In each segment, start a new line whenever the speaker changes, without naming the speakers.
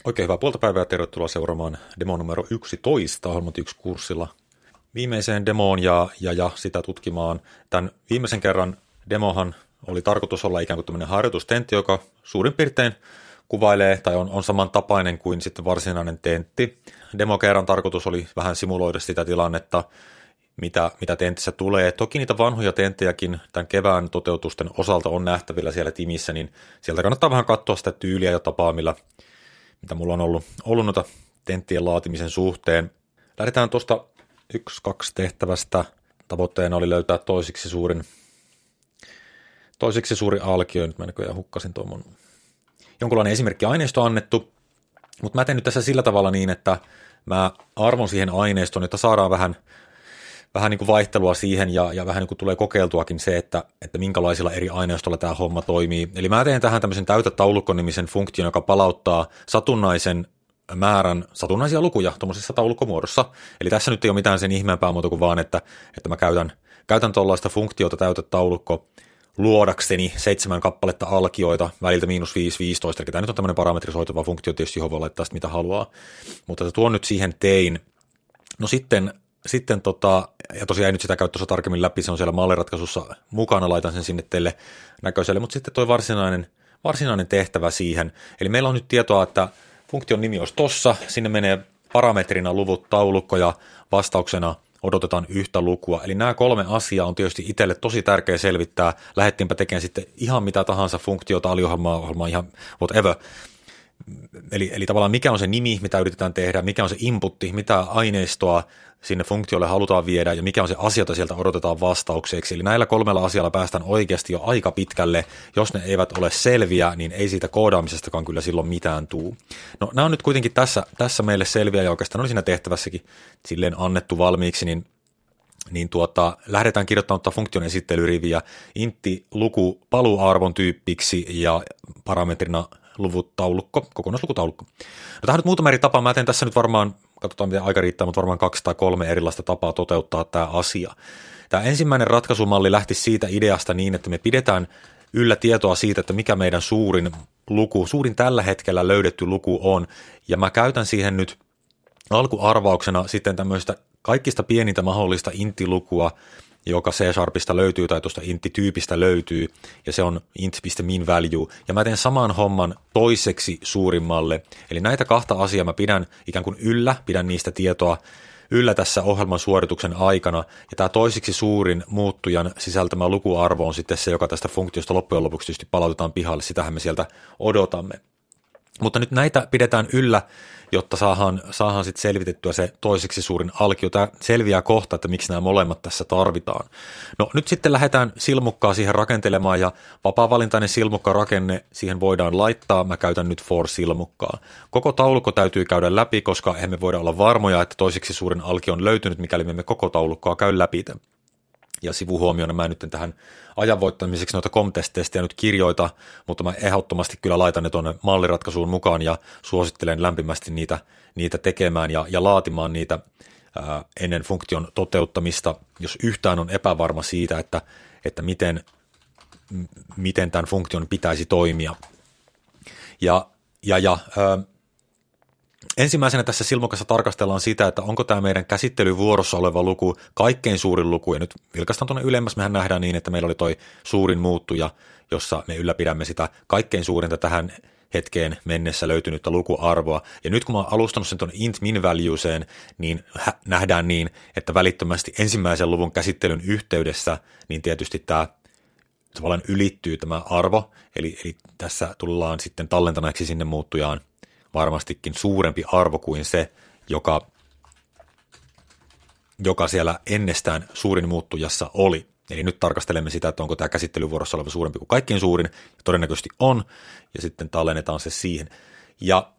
Oikein hyvää puoltapäivää ja tervetuloa seuraamaan demo numero 11 Ohjelmointi-1-kurssilla. Viimeiseen demoon ja sitä tutkimaan. Tämän viimeisen kerran demohan oli tarkoitus olla ikään kuin tämmöinen harjoitustentti, joka suurin piirtein kuvailee tai on samantapainen kuin sitten varsinainen tentti. Demokerran tarkoitus oli vähän simuloida sitä tilannetta, mitä tentissä tulee. Toki niitä vanhoja tenttejäkin tämän kevään toteutusten osalta on nähtävillä siellä timissä, niin sieltä kannattaa vähän katsoa sitä tyyliä ja tapaa, mitä mulla on ollut noita tenttien laatimisen suhteen. Lähdetään tuosta 1-2 tehtävästä. Tavoitteena oli löytää toisiksi suuri alkio. Nyt mä näköjään hukkasin tuon mun jonkunlainen esimerkki-aineisto annettu. Mutta mä teen nyt tässä sillä tavalla niin, että mä arvon siihen aineistoon, että saadaan vähän niin kuin vaihtelua siihen ja vähän niin kuin tulee kokeiltuakin se, että minkälaisilla eri aineistoilla tämä homma toimii. Eli mä teen tähän tämmöisen täytä taulukko-nimisen funktion, joka palauttaa satunnaisen määrän satunnaisia lukuja tuommoisessa taulukkomuodossa. Eli tässä nyt ei ole mitään sen ihmeempää muuta kuin vaan, että mä käytän tuollaista funktiota täytä taulukko luodakseni 7 kappaletta alkioita väliltä -5, 15, eli tämä nyt on tämmöinen parametrisoituva funktio, tietysti johon voi laittaa sitä mitä haluaa, mutta tuon nyt siihen tein. No sitten ja tosiaan ei nyt sitä käy tuossa tarkemmin läpi, se on siellä malliratkaisussa mukana, laitan sen sinne teille näköiselle, mutta sitten toi varsinainen tehtävä siihen. Eli meillä on nyt tietoa, että funktion nimi olisi tossa, sinne menee parametrina luvut taulukko ja vastauksena odotetaan yhtä lukua. Eli nämä 3 asiaa on tietysti itselle tosi tärkeä selvittää, lähdettiinpä tekemään sitten ihan mitä tahansa funktiota, aliohjelmaa, ihan whatever. Eli tavallaan mikä on se nimi, mitä yritetään tehdä, mikä on se inputti, mitä aineistoa sinne funktiolle halutaan viedä ja mikä on se asia, jota sieltä odotetaan vastaukseksi. Eli näillä 3 asialla päästään oikeasti jo aika pitkälle. Jos ne eivät ole selviä, niin ei siitä koodaamisestakaan kyllä silloin mitään tuu. No nämä on nyt kuitenkin tässä meille selviä ja oikeastaan oli siinä tehtävässäkin silleen annettu valmiiksi, niin lähdetään kirjoittamaan funktion esittelyriviä intti luku paluuarvon tyyppiksi ja parametrina luvut taulukko, kokonaislukutaulukko. No tähän nyt muutama eri tapa. Mä teen tässä nyt varmaan, katsotaan miten aika riittää, mutta varmaan 2 tai 3 erilaista tapaa toteuttaa tämä asia. Tämä ensimmäinen ratkaisumalli lähti siitä ideasta niin, että me pidetään yllä tietoa siitä, että mikä meidän suurin tällä hetkellä löydetty luku on, ja mä käytän siihen nyt alkuarvauksena sitten tämmöistä kaikista pienintä mahdollista intti-lukua, joka C-sharpista löytyy tai tuosta intti-tyypistä löytyy, ja se on int.min_value, ja mä teen saman homman toiseksi suurimmalle, eli näitä 2 asiaa mä pidän ikään kuin pidän niistä tietoa yllä tässä ohjelman suorituksen aikana, ja tämä toiseksi suurin muuttujan sisältämä lukuarvo on sitten se, joka tästä funktiosta loppujen lopuksi tietysti palautetaan pihalle, sitähän me sieltä odotamme. Mutta nyt näitä pidetään yllä, jotta saadaan sitten selvitettyä se toiseksi suurin alkio. Tämä selviää kohta, että miksi nämä molemmat tässä tarvitaan. No nyt sitten lähdetään silmukkaa siihen rakentelemaan, ja vapaa-valintainen silmukkarakenne siihen voidaan laittaa. Mä käytän nyt for-silmukkaa. Koko taulukko täytyy käydä läpi, koska emme voida olla varmoja, että toiseksi suurin alkio on löytynyt, mikäli me emme koko taulukkoa käy läpi. Ja sivuhuomiona mä nyt tähän ajan voittamiseksi noita COM-testejä nyt kirjoita, mutta mä ehdottomasti kyllä laitan ne tuonne malliratkaisuun mukaan ja suosittelen lämpimästi niitä tekemään ja laatimaan niitä ennen funktion toteuttamista, jos yhtään on epävarma siitä, että miten tämän funktion pitäisi toimia. Ensimmäisenä tässä silmukassa tarkastellaan sitä, että onko tämä meidän käsittelyvuorossa oleva luku kaikkein suurin luku, ja nyt vilkaistaan tuonne ylemmäs, mehän nähdään niin, että meillä oli toi suurin muuttuja, jossa me ylläpidämme sitä kaikkein suurinta tähän hetkeen mennessä löytynyttä lukuarvoa, ja nyt kun mä oon alustanut sen tuonne int min-valueseen, niin nähdään niin, että välittömästi ensimmäisen luvun käsittelyn yhteydessä, niin tietysti tämä tavallaan ylittyy tämä arvo, eli tässä tullaan sitten tallentaneeksi sinne muuttujaan varmastikin suurempi arvo kuin se, joka siellä ennestään suurin muuttujassa oli. Eli nyt tarkastelemme sitä, että onko tämä käsittelyvuorossa oleva suurempi kuin kaikkein suurin, ja todennäköisesti on, ja sitten tallennetaan se siihen. Ja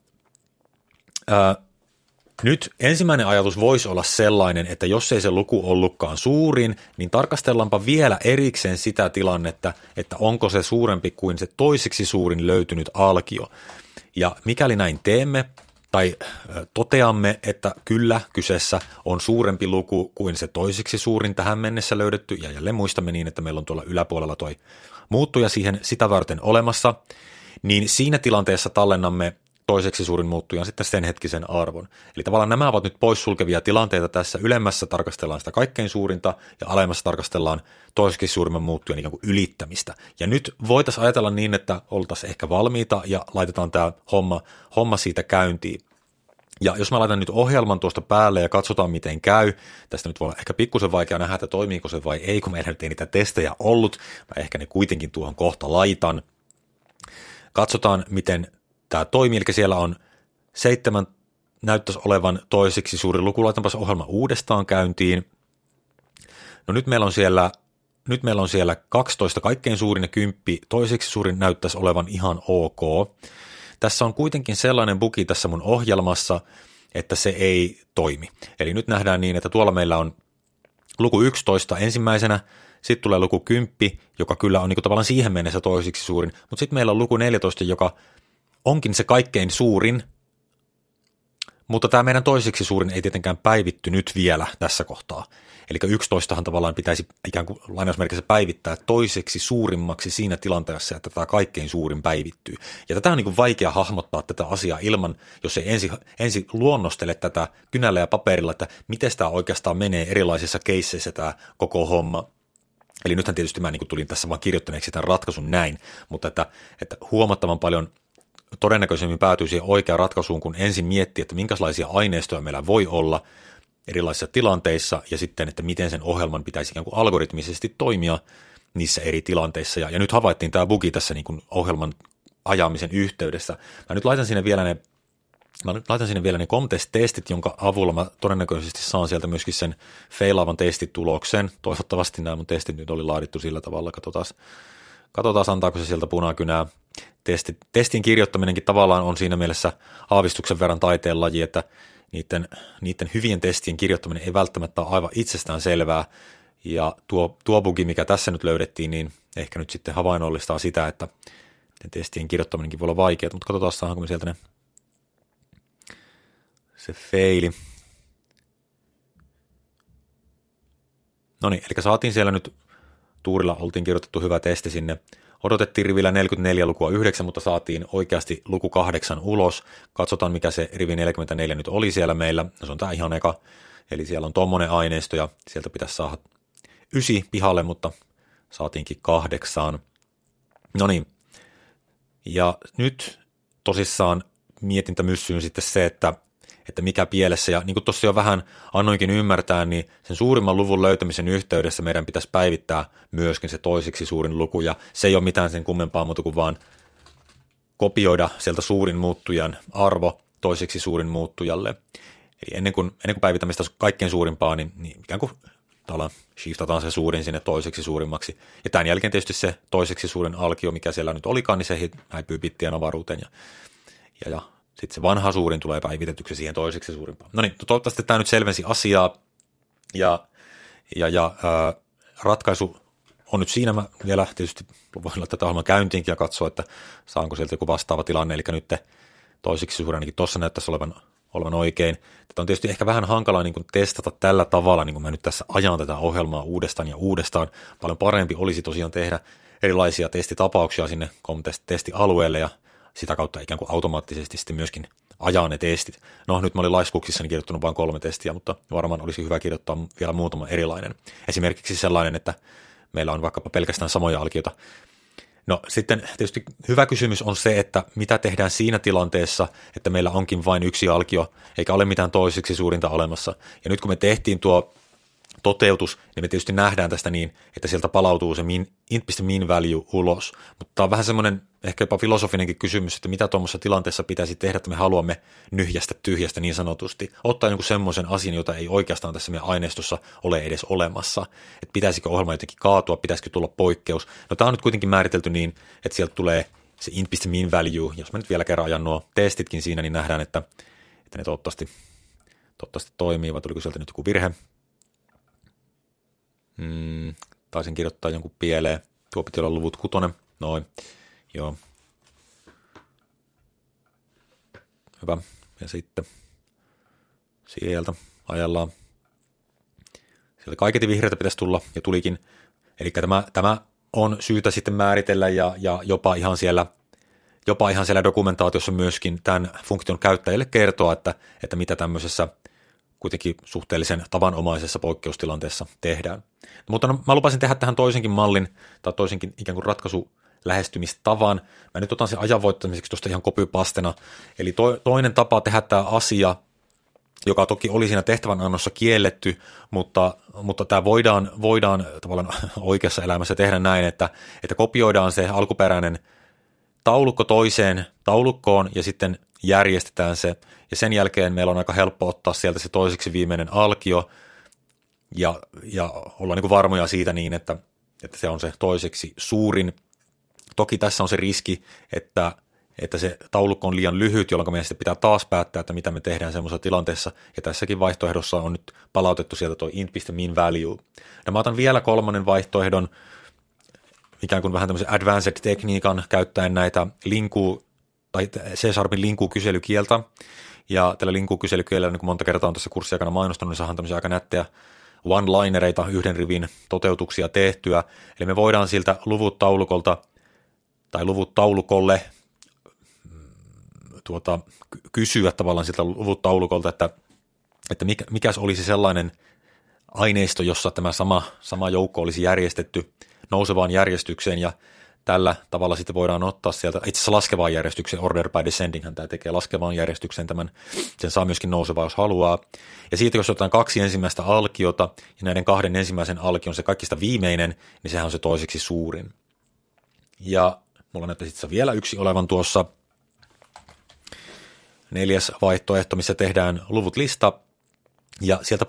nyt ensimmäinen ajatus voisi olla sellainen, että jos ei se luku ollutkaan suurin, niin tarkastellaanpa vielä erikseen sitä tilannetta, että onko se suurempi kuin se toiseksi suurin löytynyt alkio. Ja mikäli näin teemme, tai toteamme, että kyllä kyseessä on suurempi luku kuin se toiseksi suurin tähän mennessä löydetty, ja jälleen muistamme niin, että meillä on tuolla yläpuolella toi muuttuja siihen sitä varten olemassa, niin siinä tilanteessa tallennamme toiseksi suurin muuttuja on sitten sen hetkisen arvon. Eli tavallaan nämä ovat nyt poissulkevia tilanteita tässä. Ylemmässä tarkastellaan sitä kaikkein suurinta ja alemmassa tarkastellaan toiseksi suurimman muuttujan ikään kuin ylittämistä. Ja nyt voitaisiin ajatella niin, että oltaisiin ehkä valmiita ja laitetaan tämä homma siitä käyntiin. Ja jos mä laitan nyt ohjelman tuosta päälle ja katsotaan miten käy, tästä nyt voi olla ehkä pikkusen vaikea nähdä, että toimiiko se vai ei, kun meillä nyt ei niitä testejä ollut. Mä ehkä ne kuitenkin tuohon kohta laitan. Katsotaan miten tämä toimii, eli siellä on 7 näyttäisi olevan toiseksi suuri luku. Laitanpas ohjelma uudestaan käyntiin. No nyt meillä on siellä 12 kaikkein suurin ja 10 toiseksi suurin näyttäisi olevan ihan ok. Tässä on kuitenkin sellainen bugi tässä mun ohjelmassa, että se ei toimi. Eli nyt nähdään niin, että tuolla meillä on luku 11 ensimmäisenä, sitten tulee luku 10, joka kyllä on niin kuin tavallaan siihen mennessä toiseksi suurin, mutta sitten meillä on luku 14, joka onkin se kaikkein suurin, mutta tämä meidän toiseksi suurin ei tietenkään päivitty nyt vielä tässä kohtaa. Eli 11han tavallaan pitäisi ikään kuin lainausmerkissä päivittää toiseksi suurimmaksi siinä tilanteessa, että tämä kaikkein suurin päivittyy. Ja tätä on niin kuin vaikea hahmottaa tätä asiaa ilman, jos ei ensin luonnostele tätä kynällä ja paperilla, että miten tämä oikeastaan menee erilaisissa keisseissä tämä koko homma. Eli nythän tietysti mä niin kuin tulin tässä vaan kirjoittaneeksi tämän ratkaisun näin, mutta että huomattavan paljon todennäköisemmin päätyy siihen oikeaan ratkaisuun, kun ensin miettii, että minkälaisia aineistoja meillä voi olla erilaisissa tilanteissa ja sitten, että miten sen ohjelman pitäisi ikään kuin algoritmisesti toimia niissä eri tilanteissa. Ja nyt havaittiin tämä bugi tässä niin kuin ohjelman ajamisen yhteydessä. Mä nyt laitan sinne vielä ne COMTEST-testit, jonka avulla mä todennäköisesti saan sieltä myöskin sen feilaavan testituloksen. Toivottavasti nämä mun testit nyt oli laadittu sillä tavalla. Katsotaan antaako se sieltä punakynää. Testin kirjoittaminenkin tavallaan on siinä mielessä aavistuksen verran taiteenlaji, että niiden hyvien testien kirjoittaminen ei välttämättä ole aivan itsestään selvää. Ja tuo bugi, mikä tässä nyt löydettiin, niin ehkä nyt sitten havainnollistaa sitä, että testien kirjoittaminenkin voi olla vaikeaa, mutta katsotaan saanko me sieltä se feili. No niin, eli saatiin siellä nyt tuurilla, oltiin kirjoitettu hyvä testi sinne. Odotettiin rivillä 44 lukua 9, mutta saatiin oikeasti luku 8 ulos. Katsotaan, mikä se rivi 44 nyt oli siellä meillä. No, se on tämä ihan eka. Eli siellä on tommonen aineisto ja sieltä pitäisi saada 9 pihalle, mutta saatiinkin 8. No niin. Ja nyt tosissaan mietintämyssyyn sitten se, että mikä pielessä, ja niin kuin tuossa jo vähän annoinkin ymmärtää, niin sen suurimman luvun löytämisen yhteydessä meidän pitäisi päivittää myöskin se toiseksi suurin luku, ja se ei ole mitään sen kummempaa muuta kuin vaan kopioida sieltä suurin muuttujan arvo toiseksi suurin muuttujalle. Eli ennen kuin päivitämme sitä kaikkein suurimpaa, niin ikään kuin shiftataan se suurin sinne toiseksi suurimmaksi, ja tämän jälkeen tietysti se toiseksi suurin alkio, mikä siellä nyt olikaan, niin se häipyy bittien avaruuteen, ja sitten se vanha suurin tulee päivitetyksi siihen toiseksi suurimpaan. No niin, toivottavasti tämä nyt selvensi asiaa, ja ratkaisu on nyt siinä. Mä vielä tietysti voin laittaa tätä ohjelman käyntiinkin ja katsoa, että saanko sieltä joku vastaava tilanne, eli nyt toiseksi suurin ainakin tuossa näyttäisi olevan oikein. Tätä on tietysti ehkä vähän hankalaa niin kuin testata tällä tavalla, niin kuin mä nyt tässä ajan tätä ohjelmaa uudestaan ja uudestaan. Paljon parempi olisi tosiaan tehdä erilaisia testitapauksia sinne COMTEST-testialueelle, ja sitä kautta ikään kuin automaattisesti sitten myöskin ajaa ne testit. No nyt mä olin laiskuuksissani kirjoittanut vain 3 testiä, mutta varmaan olisi hyvä kirjoittaa vielä muutama erilainen. Esimerkiksi sellainen, että meillä on vaikkapa pelkästään samoja alkioita. No sitten tietysti hyvä kysymys on se, että mitä tehdään siinä tilanteessa, että meillä onkin vain yksi alkio, eikä ole mitään toiseksi suurinta olemassa. Ja nyt kun me tehtiin tuo toteutus, niin me tietysti nähdään tästä niin, että sieltä palautuu se int.min value ulos. Mutta tämä on vähän semmoinen ehkä jopa filosofinenkin kysymys, että mitä tuommoisessa tilanteessa pitäisi tehdä, että me haluamme nyhjästä tyhjästä niin sanotusti. Ottaa jonkun semmoisen asian, jota ei oikeastaan tässä meidän aineistossa ole edes olemassa. Että pitäisikö ohjelma jotenkin kaatua, pitäisikö tulla poikkeus. No tämä on nyt kuitenkin määritelty niin, että sieltä tulee se int.min value. Jos mä nyt vielä kerran ajan nuo testitkin siinä, niin nähdään, että ne toivottavasti toimii, vai tuliko sieltä nyt joku virhe. Taisin kirjoittaa jonkun pieleen. Tuo piti olla luvut 6. Noin. Joo. Hyvä. Ja sitten sieltä ajallaan. Sieltä kaiketi vihreitä pitäisi tulla, ja tulikin. Eli tämä on syytä sitten määritellä, ja jopa ihan siellä jopa ihan siellä dokumentaatiossa myöskin tämän funktion käyttäjille kertoa, että mitä tämmöisessä kuitenkin suhteellisen tavanomaisessa poikkeustilanteessa tehdään. Mutta no, mä lupasin tehdä tähän toisenkin mallin tai toisenkin ikään kuin ratkaisulähestymistavan. Mä nyt otan sen ajan voittamiseksi tuosta ihan copypastena. Eli toinen tapa tehdä tämä asia, joka toki oli siinä tehtävänannossa kielletty, mutta tämä voidaan tavallaan oikeassa elämässä tehdä näin, että kopioidaan se alkuperäinen taulukko toiseen taulukkoon ja sitten järjestetään se, ja sen jälkeen meillä on aika helppo ottaa sieltä se toiseksi viimeinen alkio, ja olla niin kuin varmoja siitä niin, että se on se toiseksi suurin. Toki tässä on se riski, että se taulukko on liian lyhyt, jolloin meidän sitten pitää taas päättää, että mitä me tehdään semmoisessa tilanteessa, ja tässäkin vaihtoehdossa on nyt palautettu sieltä tuo int.min value. Ja mä otan vielä kolmannen vaihtoehdon, ikään kuin vähän tämmöisen advanced-tekniikan käyttäen näitä tai C-sharpin linkuu-kyselykieltä, ja tällä linkuu-kyselykielellä, niin kuin monta kertaa on tässä kurssin aikana mainostanut, niin saadaan tämmöisiä aika nättejä one-linereita, yhden rivin toteutuksia tehtyä, eli me voidaan siltä luvut taulukolta tai luvut taulukolle kysyä tavallaan siltä luvut taulukolta, että mikäs olisi sellainen aineisto, jossa tämä sama joukko olisi järjestetty nousevaan järjestykseen, ja tällä tavalla sitten voidaan ottaa sieltä, itse asiassa laskevaan järjestykseen, order by descending, tämä tekee laskevaan järjestykseen sen saa myöskin nousevaa, jos haluaa. Ja siitä, jos otetaan 2 ensimmäistä alkiota, ja näiden 2 ensimmäisen alkion se kaikista viimeinen, niin sehän on se toiseksi suurin. Ja mulla näyttää sitten vielä yksi olevan tuossa 4. vaihtoehto, missä tehdään luvut lista, ja sieltä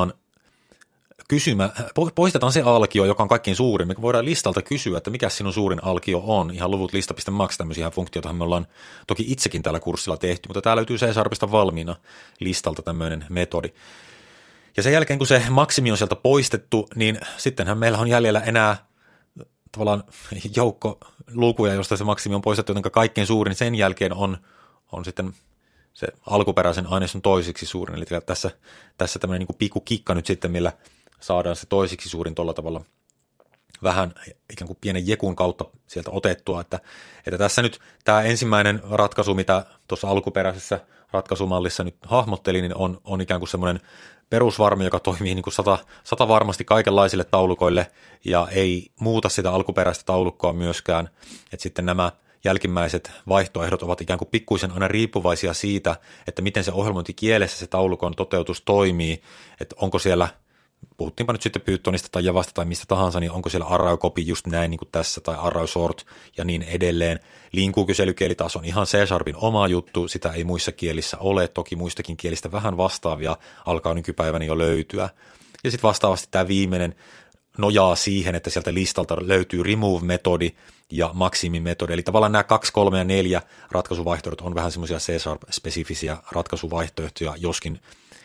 poistetaan se alkio, joka on kaikkein suurin. Me voidaan listalta kysyä, että mikä sinun suurin alkio on. Ihan luvut lista.max, tämmöisiä funktioita me ollaan toki itsekin tällä kurssilla tehty, mutta tää löytyy C-sharpista valmiina listalta tämmöinen metodi. Ja sen jälkeen, kun se maksimi on sieltä poistettu, niin sittenhän meillä on jäljellä enää tavallaan joukko lukuja, josta se maksimi on poistettu, joten kaikkein suurin sen jälkeen on sitten se alkuperäisen aineiston toiseksi suurin. Eli tässä tämmöinen niin kuin pikkukikka nyt sitten, millä saadaan se toiseksi suurin tuolla tavalla vähän ikään kuin pienen jekun kautta sieltä otettua, että tässä nyt tämä ensimmäinen ratkaisu, mitä tuossa alkuperäisessä ratkaisumallissa nyt hahmottelin, niin on ikään kuin semmoinen perusvarmi, joka toimii niin kuin sata varmasti kaikenlaisille taulukoille ja ei muuta sitä alkuperäistä taulukkoa myöskään, että sitten nämä jälkimmäiset vaihtoehdot ovat ikään kuin pikkuisen aina riippuvaisia siitä, että miten se ohjelmointikielessä se taulukon toteutus toimii, että onko siellä, puhuttiinpa nyt sitten Pythonista tai Javasta tai mistä tahansa, niin onko siellä array copy just näin niin kuin tässä tai array sort ja niin edelleen. Linkuu-kyselykieli taas on ihan C-sharpin oma juttu, sitä ei muissa kielissä ole, toki muistakin kielistä vähän vastaavia alkaa nykypäivänä jo löytyä. Ja sitten vastaavasti tämä viimeinen nojaa siihen, että sieltä listalta löytyy remove-metodi ja maximi-metodi. Eli tavallaan nämä 2, 3 ja 4 ratkaisuvaihtoehdot on vähän semmoisia C-sharp-spesifisiä ratkaisuvaihtoehtoja, joskin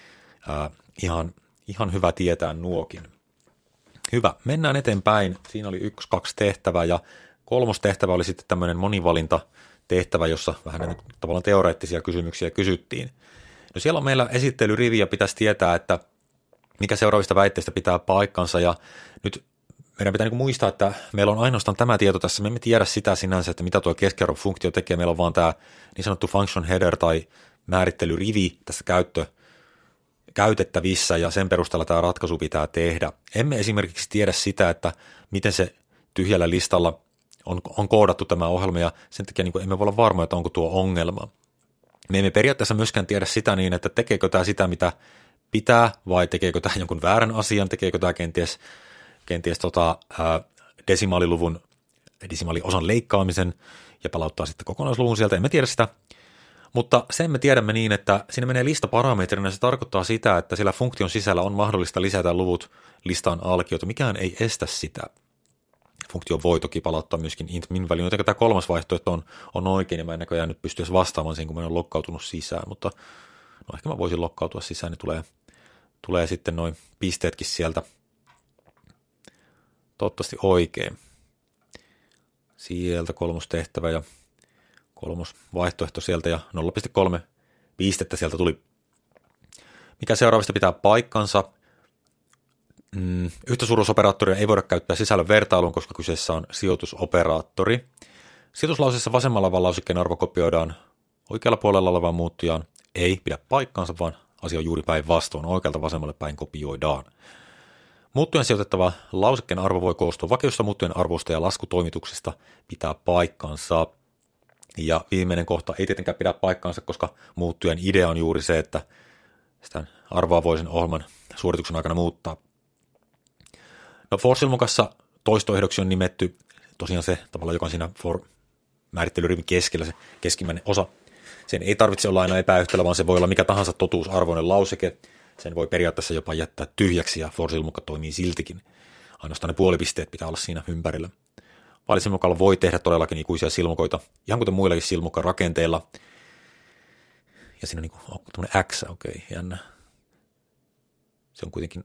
ihan hyvä tietää nuokin. Hyvä, mennään eteenpäin. Siinä oli 1, 2 tehtävää ja 3. tehtävä oli sitten tämmöinen monivalintatehtävä, jossa vähän nyt tavallaan teoreettisia kysymyksiä kysyttiin. No siellä on meillä esittelyrivi ja pitäisi tietää, että mikä seuraavista väitteistä pitää paikkansa, ja nyt meidän pitää muistaa, että meillä on ainoastaan tämä tieto tässä, me emme tiedä sitä sinänsä, että mitä tuo keskiarvofunktio tekee, meillä on vaan tämä niin sanottu function header tai määrittelyrivi tässä käytettävissä, ja sen perusteella tämä ratkaisu pitää tehdä. Emme esimerkiksi tiedä sitä, että miten se tyhjällä listalla on koodattu tämä ohjelma, ja sen takia niin emme voi olla varmoja, että onko tuo ongelma. Me emme periaatteessa myöskään tiedä sitä niin, että tekeekö tämä sitä, mitä pitää, vai tekeekö tämä jonkun väärän asian, tekeekö tämä kenties desimaaliosan leikkaamisen ja palauttaa sitten kokonaisluvun sieltä, emme tiedä sitä. Mutta sen me tiedämme niin, että siinä menee listaparametrina, se tarkoittaa sitä, että siellä funktion sisällä on mahdollista lisätä luvut listaan alkiota, mikään ei estä sitä. Funktio voi toki palauttaa myöskin int min value, joten tämä 3. vaihtoehto on oikein, ja mä en näköjään nyt pysty edes vastaamaan siihen, kun mä en ole lokkautunut sisään, mutta no ehkä mä voisin lokkautua sisään, niin tulee sitten noin pisteetkin sieltä. Toivottavasti oikein. Sieltä 3. tehtävä ja 3. vaihtoehto sieltä ja 0,3 pistettä sieltä tuli. Mikä seuraavista pitää paikkansa? Yhtä suuruusoperaattoria ei voida käyttää sisällön vertailuun, koska kyseessä on sijoitusoperaattori. Sijoituslauseessa vasemmalla olevan lausekkeen arvo kopioidaan oikealla puolella olevaan muuttujaan. Ei pidä paikkaansa, vaan asia on juuri päinvastoin. Oikealta vasemmalle päin kopioidaan. Muuttujen sijoitettava lausekkeen arvo voi koostua vakiosta muuttujen arvosta ja laskutoimituksesta pitää paikkansa. Ja viimeinen kohta ei tietenkään pidä paikkaansa, koska muuttujen idea on juuri se, että sitä arvoa voi sen ohjelman suorituksen aikana muuttaa. No for-silmukassa toistoehdoksi on nimetty tosiaan se tavalla, joka on siinä for-määrittelyrivin keskellä, se keskimmäinen osa. Sen ei tarvitse olla aina epäyhtälö, vaan se voi olla mikä tahansa totuusarvoinen lauseke. Sen voi periaatteessa jopa jättää tyhjäksi ja for-silmukka toimii siltikin. Ainoastaan ne puolipisteet pitää olla siinä ympärillä. Vaalisilmukalla voi tehdä todellakin ikuisia silmukoita, ihan kuten muillakin silmukan rakenteilla. Ja siinä on niin tämmöinen X, okei, jännä. Se on kuitenkin...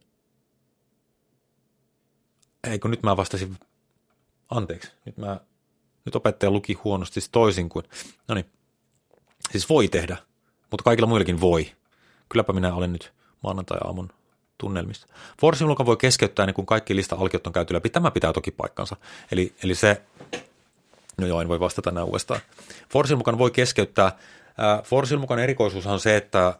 Eikö nyt mä vastasin... Anteeksi, nyt opettaja luki huonosti siis toisin kuin... No niin, siis voi tehdä, mutta kaikilla muillakin voi. Kylläpä minä olen nyt maanantai-aamun tunnelmissa. For-silmukan voi keskeyttää niin kuin kaikki lista-alkiot on käyty läpi. Tämä pitää toki paikkansa. Eli se... No joo, en voi vastata enää uudestaan. For-silmukan voi keskeyttää. For-silmukan erikoisuus on se, että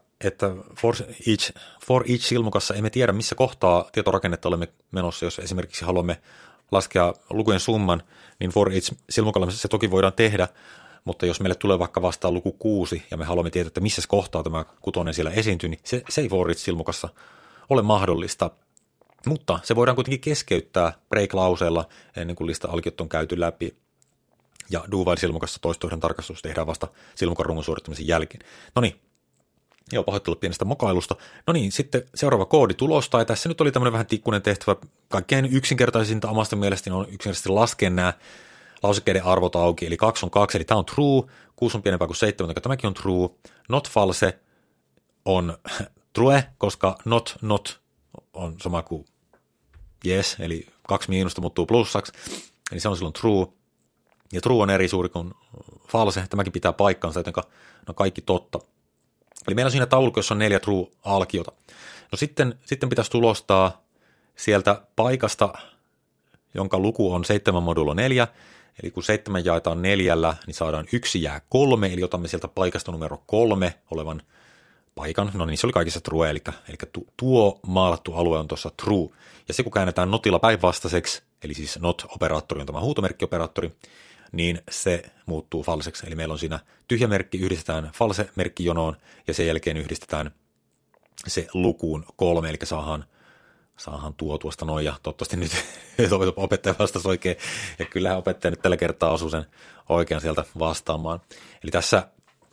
for each silmukassa emme tiedä, missä kohtaa tietorakennetta olemme menossa. Jos esimerkiksi haluamme laskea lukujen summan, niin for each silmukalla se toki voidaan tehdä, mutta jos meille tulee vaikka vastaan luku 6 ja me haluamme tietää, että missä kohtaa tämä kutonen siellä esiintyy, niin se ei for each silmukassa ole mahdollista. Mutta se voidaan kuitenkin keskeyttää break-lauseella ennen kuin lista-alkiot on käyty läpi. Ja do-while-silmukassa toistoihdon tarkastus tehdään vasta silmukan rungon suorittamisen jälkeen. No niin, joo, pahoittelut pienestä mokailusta. No niin, sitten seuraava koodi tulosta. Ja tässä nyt oli tämmöinen vähän tikkunen tehtävä. Kaikkein yksinkertaisinta omasta mielestäni on yksinkertaisesti laskea nämä lausekkeiden arvot auki. Eli 2 on 2, eli tämä on true. 6 on pienempää kuin 7, mutta tämäkin on true. Not false on true, koska not on sama kuin yes, eli 2 miinusta muuttuu plussaksi. Eli se on silloin true. Ja true on eri suuri kuin false, tämäkin pitää paikkansa, joten ne on kaikki totta. Eli meillä on siinä taulukko, jossa on 4 true-alkiota. No sitten pitäisi tulostaa sieltä paikasta, jonka luku on 7 modulo 4, eli kun 7 jaetaan 4, niin saadaan 1 jää 3, eli otamme sieltä paikasta numero 3 olevan paikan. No niin, se oli kaikissa true, eli tuo maalattu alue on tuossa true. Ja se kun käännetään notilla päinvastaiseksi, eli siis not-operaattori on tämä huutomerkkioperaattori, niin se muuttuu falseksi. Eli meillä on siinä tyhjä merkki, yhdistetään false-merkki jonoon, ja sen jälkeen yhdistetään se lukuun 3, eli saahan tuosta noin, ja toivottavasti nyt opettaja vastasi oikein, ja kyllähän opettaja nyt tällä kertaa osui sen oikein sieltä vastaamaan. Eli tässä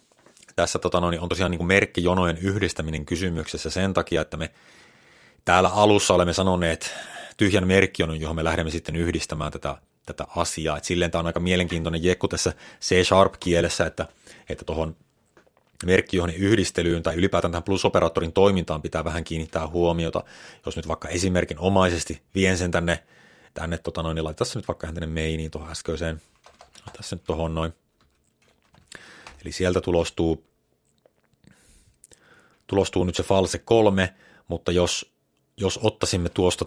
on tosiaan niin kuin merkkijonojen yhdistäminen kysymyksessä sen takia, että me täällä alussa olemme sanoneet tyhjän merkkijonon, johon me lähdemme sitten yhdistämään tätä asiaa. Et silleen tämä on aika mielenkiintoinen jekku tässä C-sharp-kielessä, että tuohon merkkijohon yhdistelyyn tai ylipäätään tähän plus-operaattorin toimintaan pitää vähän kiinnittää huomiota. Jos nyt vaikka esimerkin omaisesti vien sen tänne niin laitetaan se nyt vaikka tänne mainiin tuohon äskeiseen. Tässä nyt tuohon noin. Eli sieltä tulostuu nyt se false 3, mutta jos ottaisimme tuosta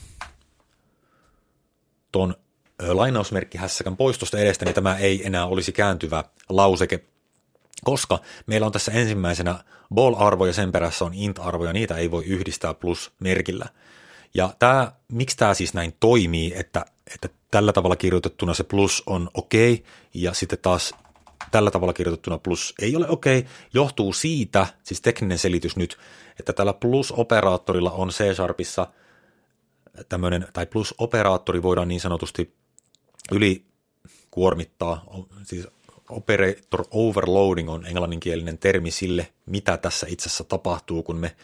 ton lainausmerkkihässäkän pois tuosta edestä, niin tämä ei enää olisi kääntyvä lauseke, koska meillä on tässä ensimmäisenä bool-arvo ja sen perässä on int-arvo, ja niitä ei voi yhdistää plus-merkillä. Ja miksi tämä siis näin toimii, että tällä tavalla kirjoitettuna se plus on okei, ja sitten taas tällä tavalla kirjoitettuna plus ei ole okei, johtuu siitä, siis tekninen selitys nyt, että tällä plus-operaattorilla on C-sharpissa tämmöinen, tai plus-operaattori voidaan niin sanotusti ylikuormittaa, siis operator overloading on englanninkielinen termi sille, mitä tässä itse asiassa tapahtuu, kun me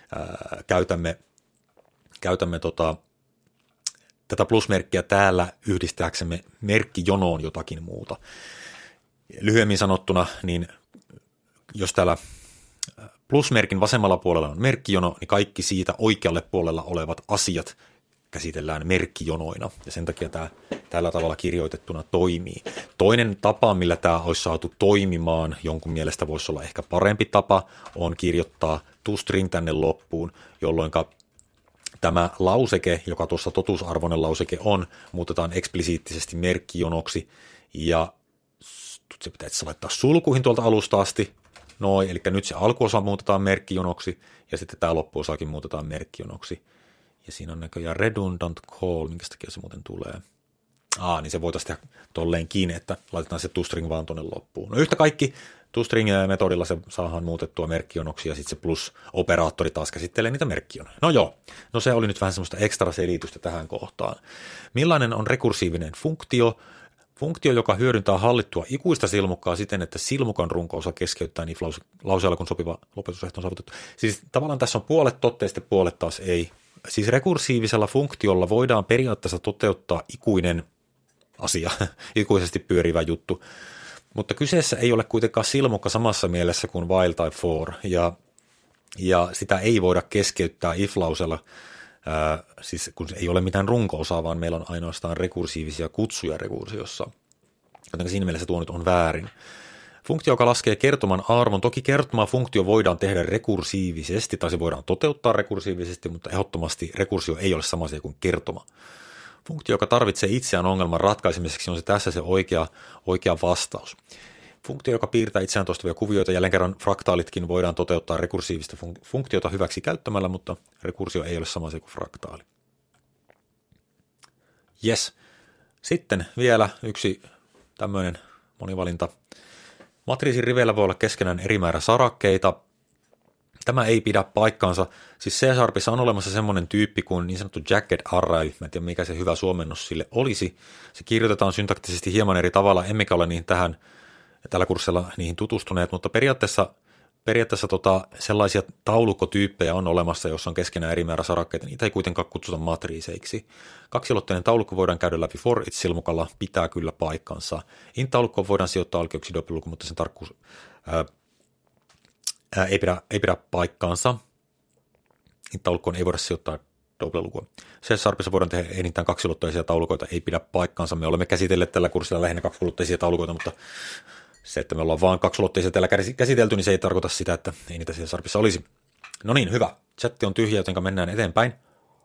käytämme tätä plusmerkkiä täällä yhdistääksemme merkkijonoon jotakin muuta. Lyhyemmin sanottuna, niin jos täällä plusmerkin vasemmalla puolella on merkkijono, niin kaikki siitä oikealle puolella olevat asiat käsitellään merkkijonoina, ja sen takia tämä tällä tavalla kirjoitettuna toimii. Toinen tapa, millä tämä olisi saatu toimimaan, jonkun mielestä voisi olla ehkä parempi tapa, on kirjoittaa toString tänne loppuun, jolloin tämä lauseke, joka tuossa totuusarvoinen lauseke on, muutetaan eksplisiittisesti merkkijonoksi, ja se pitäisi laittaa sulkuihin tuolta alusta asti, noin, eli nyt se alkuosa muutetaan merkkijonoksi, ja sitten tämä loppuosakin muutetaan merkkijonoksi. Ja siinä on näköjään redundant call, minkä takia se muuten tulee. Niin se voitaisiin tehdä tolleen kiinni, että laitetaan se toString vaan tuonne loppuun. No yhtä kaikki toString-metodilla se saadaan muutettua merkkijonoksi, ja sitten se plus-operaattori taas käsittelee niitä merkkijonoja. No joo, no se oli nyt vähän semmoista ekstra selitystä tähän kohtaan. Millainen on rekursiivinen funktio? Funktio, joka hyödyntää hallittua ikuista silmukkaa siten, että silmukan runko-osa keskeyttää niin lauseella, kun sopiva lopetusehto on saavutettu. Siis tavallaan tässä on puolet totta ja sitten puolet taas ei. Siis rekursiivisella funktiolla voidaan periaatteessa toteuttaa ikuinen asia, ikuisesti pyörivä juttu, mutta kyseessä ei ole kuitenkaan silmukka samassa mielessä kuin while tai for, ja sitä ei voida keskeyttää if-lauseella, siis kun ei ole mitään runko-osaa, vaan meillä on ainoastaan rekursiivisia kutsuja rekursiossa, joten siinä mielessä tuo nyt on väärin. Funktio, joka laskee kertoman arvon, toki kertoma funktio voidaan tehdä rekursiivisesti, tai se voidaan toteuttaa rekursiivisesti, mutta ehdottomasti rekursio ei ole sama asia kuin kertoma. Funktio, joka tarvitsee itseään ongelman ratkaisemiseksi, on se tässä se oikea vastaus. Funktio, joka piirtää itseään toistavia kuvioita, jälleen kerran fraktaalitkin voidaan toteuttaa rekursiivista funktiota hyväksi käyttämällä, mutta rekursio ei ole sama asia kuin fraktaali. Yes. Sitten vielä yksi tämmöinen monivalinta. Matriisin riveillä voi olla keskenään eri määrä sarakkeita. Tämä ei pidä paikkaansa. Siis C-Sharpissa on olemassa semmoinen tyyppi kuin niin sanottu jagged array. Mä en tiedä, mikä se hyvä suomennos sille olisi. Se kirjoitetaan syntaktisesti hieman eri tavalla. Emmekä ole niin tällä kurssilla niihin tutustuneet, mutta periaatteessa sellaisia taulukkotyyppejä on olemassa, jossa on keskenään eri määrä sarakkeita. Niitä ei kuitenkaan kutsuta matriiseiksi. Kaksiulotteinen taulukko voidaan käydä läpi for it-silmukalla, pitää kyllä paikkansa. Int-taulukkoon voidaan sijoittaa alkeuksia doppelluku, mutta sen tarkkuus ei pidä paikkaansa. Int-taulukkoon ei voida sijoittaa doppellukua. C-Sharpissa voidaan tehdä enintään kaksiulotteisia taulukoita, ei pidä paikkaansa. Me olemme käsitelleet tällä kurssilla lähinnä kaksiulotteisia taulukoita, mutta se, että me ollaan vaan kaksulotteisia täällä käsitelty, niin se ei tarkoita sitä, että ei niitä siellä Sharpissa olisi. No niin, hyvä. Chatti on tyhjä, joten mennään eteenpäin.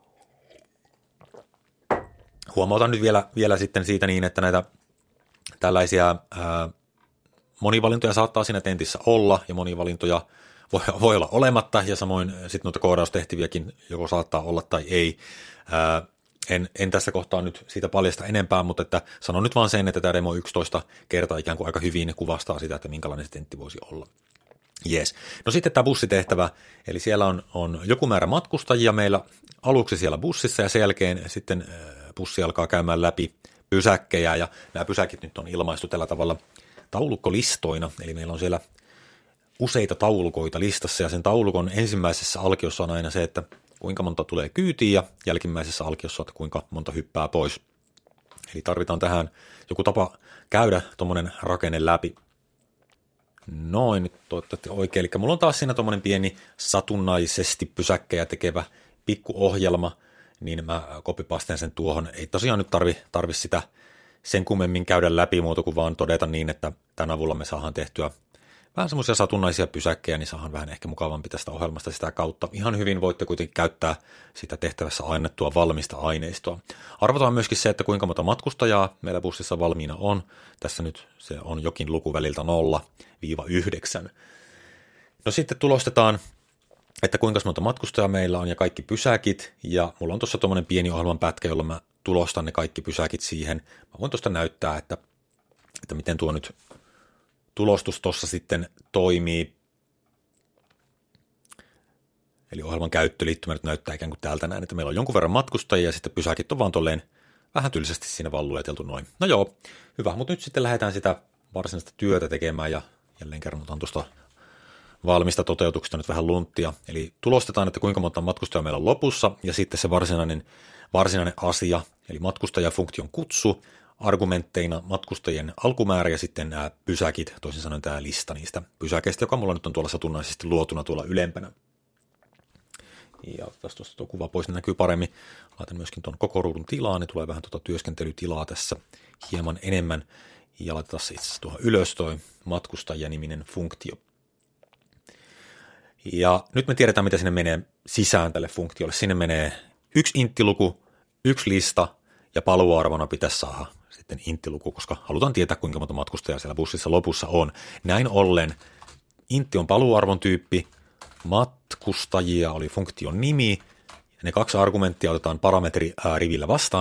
Huomautan nyt vielä sitten siitä niin, että näitä tällaisia monivalintoja saattaa siinä tentissä olla, ja monivalintoja voi olla olematta, ja samoin sitten noita koodaustehtäviäkin joko saattaa olla tai ei. En tässä kohtaa nyt siitä paljasta enempää, mutta että sanon nyt vaan sen, että tämä demo 11 kertaa ikään kuin aika hyvin kuvastaa sitä, että minkälainen se tentti voisi olla. Yes. No sitten tämä bussitehtävä, eli siellä on joku määrä matkustajia meillä aluksi siellä bussissa, ja sen jälkeen sitten bussi alkaa käymään läpi pysäkkejä, ja nämä pysäkit nyt on ilmaistu tällä tavalla taulukkolistoina, eli meillä on siellä useita taulukoita listassa, ja sen taulukon ensimmäisessä alkiossa on aina se, että kuinka monta tulee kyytiin, ja jälkimmäisessä alkiossa, että kuinka monta hyppää pois. Eli tarvitaan tähän joku tapa käydä tuommoinen rakenne läpi. Noin, nyt toivottavasti oikein. Eli mulla on taas siinä tuommoinen pieni satunnaisesti pysäkkejä tekevä pikkuohjelma, niin mä copypasten sen tuohon. Ei tosiaan nyt tarvi sitä sen kummemmin käydä läpi muuta kuin vaan todeta niin, että tämän avulla me saadaan tehtyä vähän semmoisia satunnaisia pysäkkejä, niin saadaan vähän ehkä mukavampi tästä ohjelmasta sitä kautta. Ihan hyvin voitte kuitenkin käyttää sitä tehtävässä annettua valmista aineistoa. Arvotaan myöskin se, että kuinka monta matkustajaa meillä bussissa valmiina on. Tässä nyt se on jokin luku väliltä 0-9. No sitten tulostetaan, että kuinka monta matkustajaa meillä on ja kaikki pysäkit. Ja mulla on tuossa tuommoinen pieni ohjelman pätkä, jolla mä tulostan ne kaikki pysäkit siihen. Mä voin tuosta näyttää, että miten tuo nyt tulostus tuossa sitten toimii. Eli ohjelman käyttöliittymä nyt näyttää ikään kuin täältä näin, että meillä on jonkun verran matkustajia ja sitten pysäkit on vaan tolleen vähän tylsästi siinä vaan lueteltu noin. No joo, hyvä, mutta nyt sitten lähdetään sitä varsinaista työtä tekemään ja jälleen kerran otan tuosta valmista toteutuksesta nyt vähän lunttia. Eli tulostetaan, että kuinka monta matkustajaa meillä on lopussa ja sitten se varsinainen asia, eli matkustajafunktion kutsu, argumentteina matkustajien alkumäärä ja sitten nämä pysäkit, toisin sanoen tämä lista niistä pysäkeistä, joka mulla nyt on tuolla satunnaisesti luotuna tuolla ylempänä. Ja tuosta tuo kuva pois, niin näkyy paremmin. Laitan myöskin tuon koko ruudun tilaan, niin tulee vähän tuota työskentelytilaa tässä hieman enemmän. Ja laitetaan se itse asiassa tuohon ylös toi matkustajaniminen funktio. Ja nyt me tiedetään, mitä sinne menee sisään tälle funktiolle. Sinne menee yksi inttiluku, yksi lista, ja paluuarvona pitäisi saada sitten inttiluku, koska halutaan tietää, kuinka monta matkustajaa siellä bussissa lopussa on. Näin ollen intti on paluuarvon tyyppi, matkustajia oli funktion nimi, ne 2 argumenttia otetaan parametri-rivillä vastaan,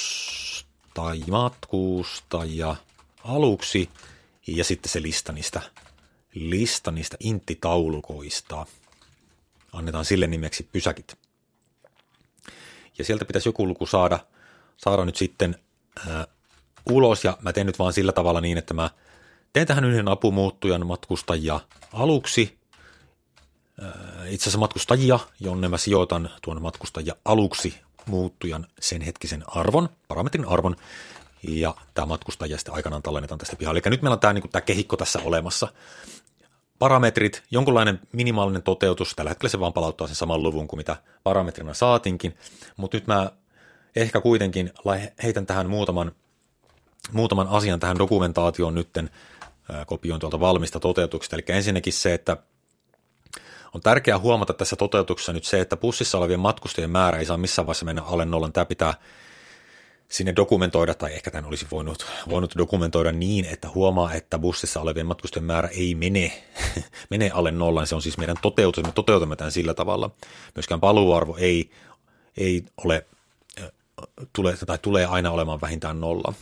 matkustaja aluksi, ja sitten se lista niistä inttitaulukoista. Annetaan sille nimeksi pysäkit. Ja sieltä pitäisi joku luku saada nyt sitten ulos, ja mä teen nyt vaan sillä tavalla niin, että mä teen tähän yhden apumuuttujan matkustajia aluksi, itse asiassa matkustajia, jonne mä sijoitan tuon matkustajia aluksi muuttujan sen hetkisen arvon, parametrin arvon, ja tämä matkustaja sitten aikanaan tallennetaan tästä pihalle. Eli nyt meillä on tämä, tämä kehikko tässä olemassa. Parametrit, jonkunlainen minimaalinen toteutus, tällä hetkellä se vaan palauttaa sen saman luvun kuin mitä parametrina saatinkin, mutta nyt mä ehkä kuitenkin heitän tähän muutaman asian tähän dokumentaatioon nytten, kopioin tuolta valmista toteutuksesta. Eli ensinnäkin se, että on tärkeää huomata tässä toteutuksessa nyt se, että bussissa olevien matkustajien määrä ei saa missään vaiheessa mennä alle 0. Tämä pitää sinne dokumentoida, tai ehkä tämän olisi voinut dokumentoida niin, että huomaa, että bussissa olevien matkustajien määrä ei mene alle 0. Se on siis meidän toteutus, me toteutamme tämän sillä tavalla. Myöskään paluuarvo ei ole, tulee aina olemaan vähintään 0.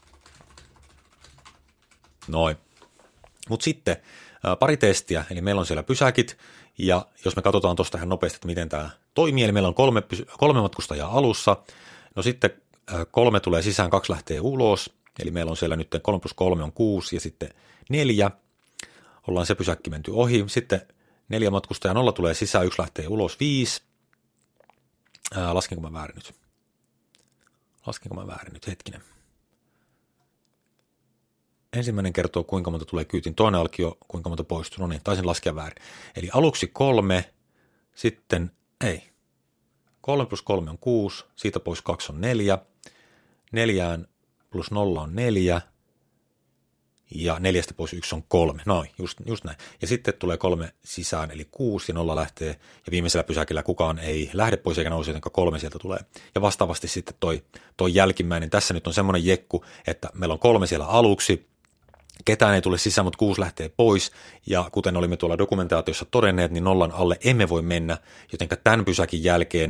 Noin. Mutta sitten pari testiä, eli meillä on siellä pysäkit, ja jos me katsotaan tuosta ihan nopeasti, että miten tämä toimii, eli meillä on 3 matkustajaa alussa, no sitten 3 tulee sisään, 2 lähtee ulos, eli meillä on siellä nyt 3 + 3 on 6, ja sitten 4, ollaan se pysäkki menty ohi, sitten 4 matkustajaa, 0 tulee sisään, 1 lähtee ulos, 5, laskenko mä väärin nyt, hetkinen. Ensimmäinen kertoo, kuinka monta tulee kyytiin, toinen alkio, kuinka monta poistuu, no niin, taisin laskea väärin. Eli aluksi 3, sitten, 3 + 3 on 6, siitä pois 2 on 4, 4 + 0 on 4, ja 4 pois 1 on 3, noin, just näin. Ja sitten tulee 3 sisään, eli 6, ja 0 lähtee, ja viimeisellä pysäkillä kukaan ei lähde pois eikä nouse, joten 3 sieltä tulee. Ja vastaavasti sitten toi jälkimmäinen, tässä nyt on semmoinen jekku, että meillä on 3 siellä aluksi, ketään ei tule sisään, mutta 6 lähtee pois, ja kuten olimme tuolla dokumentaatiossa todenneet, niin 0 alle emme voi mennä, joten tämän pysäkin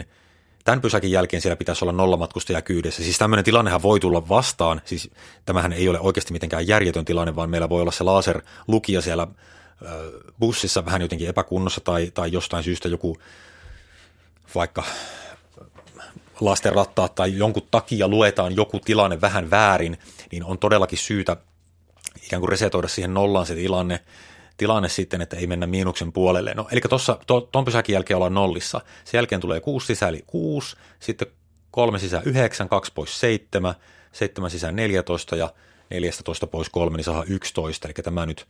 jälkeen siellä pitäisi olla 0 matkustajaa kyydessä. Siis tämmöinen tilannehan voi tulla vastaan, siis tämähän ei ole oikeasti mitenkään järjetön tilanne, vaan meillä voi olla se laserlukija siellä bussissa vähän jotenkin epäkunnossa tai jostain syystä joku vaikka lastenrattaat tai jonkun takia luetaan joku tilanne vähän väärin, niin on todellakin syytä ikään kuin resetoida siihen nollaan se tilanne sitten, että ei mennä miinuksen puolelle. No, eli tuon pysäkin jälkeen ollaan nollissa. Sen jälkeen tulee 6 sisään, eli 6, sitten 3 sisään 9, 2 pois 7, 7 sisään 14 ja 14 pois 3, niin saa 11. Eli tämä nyt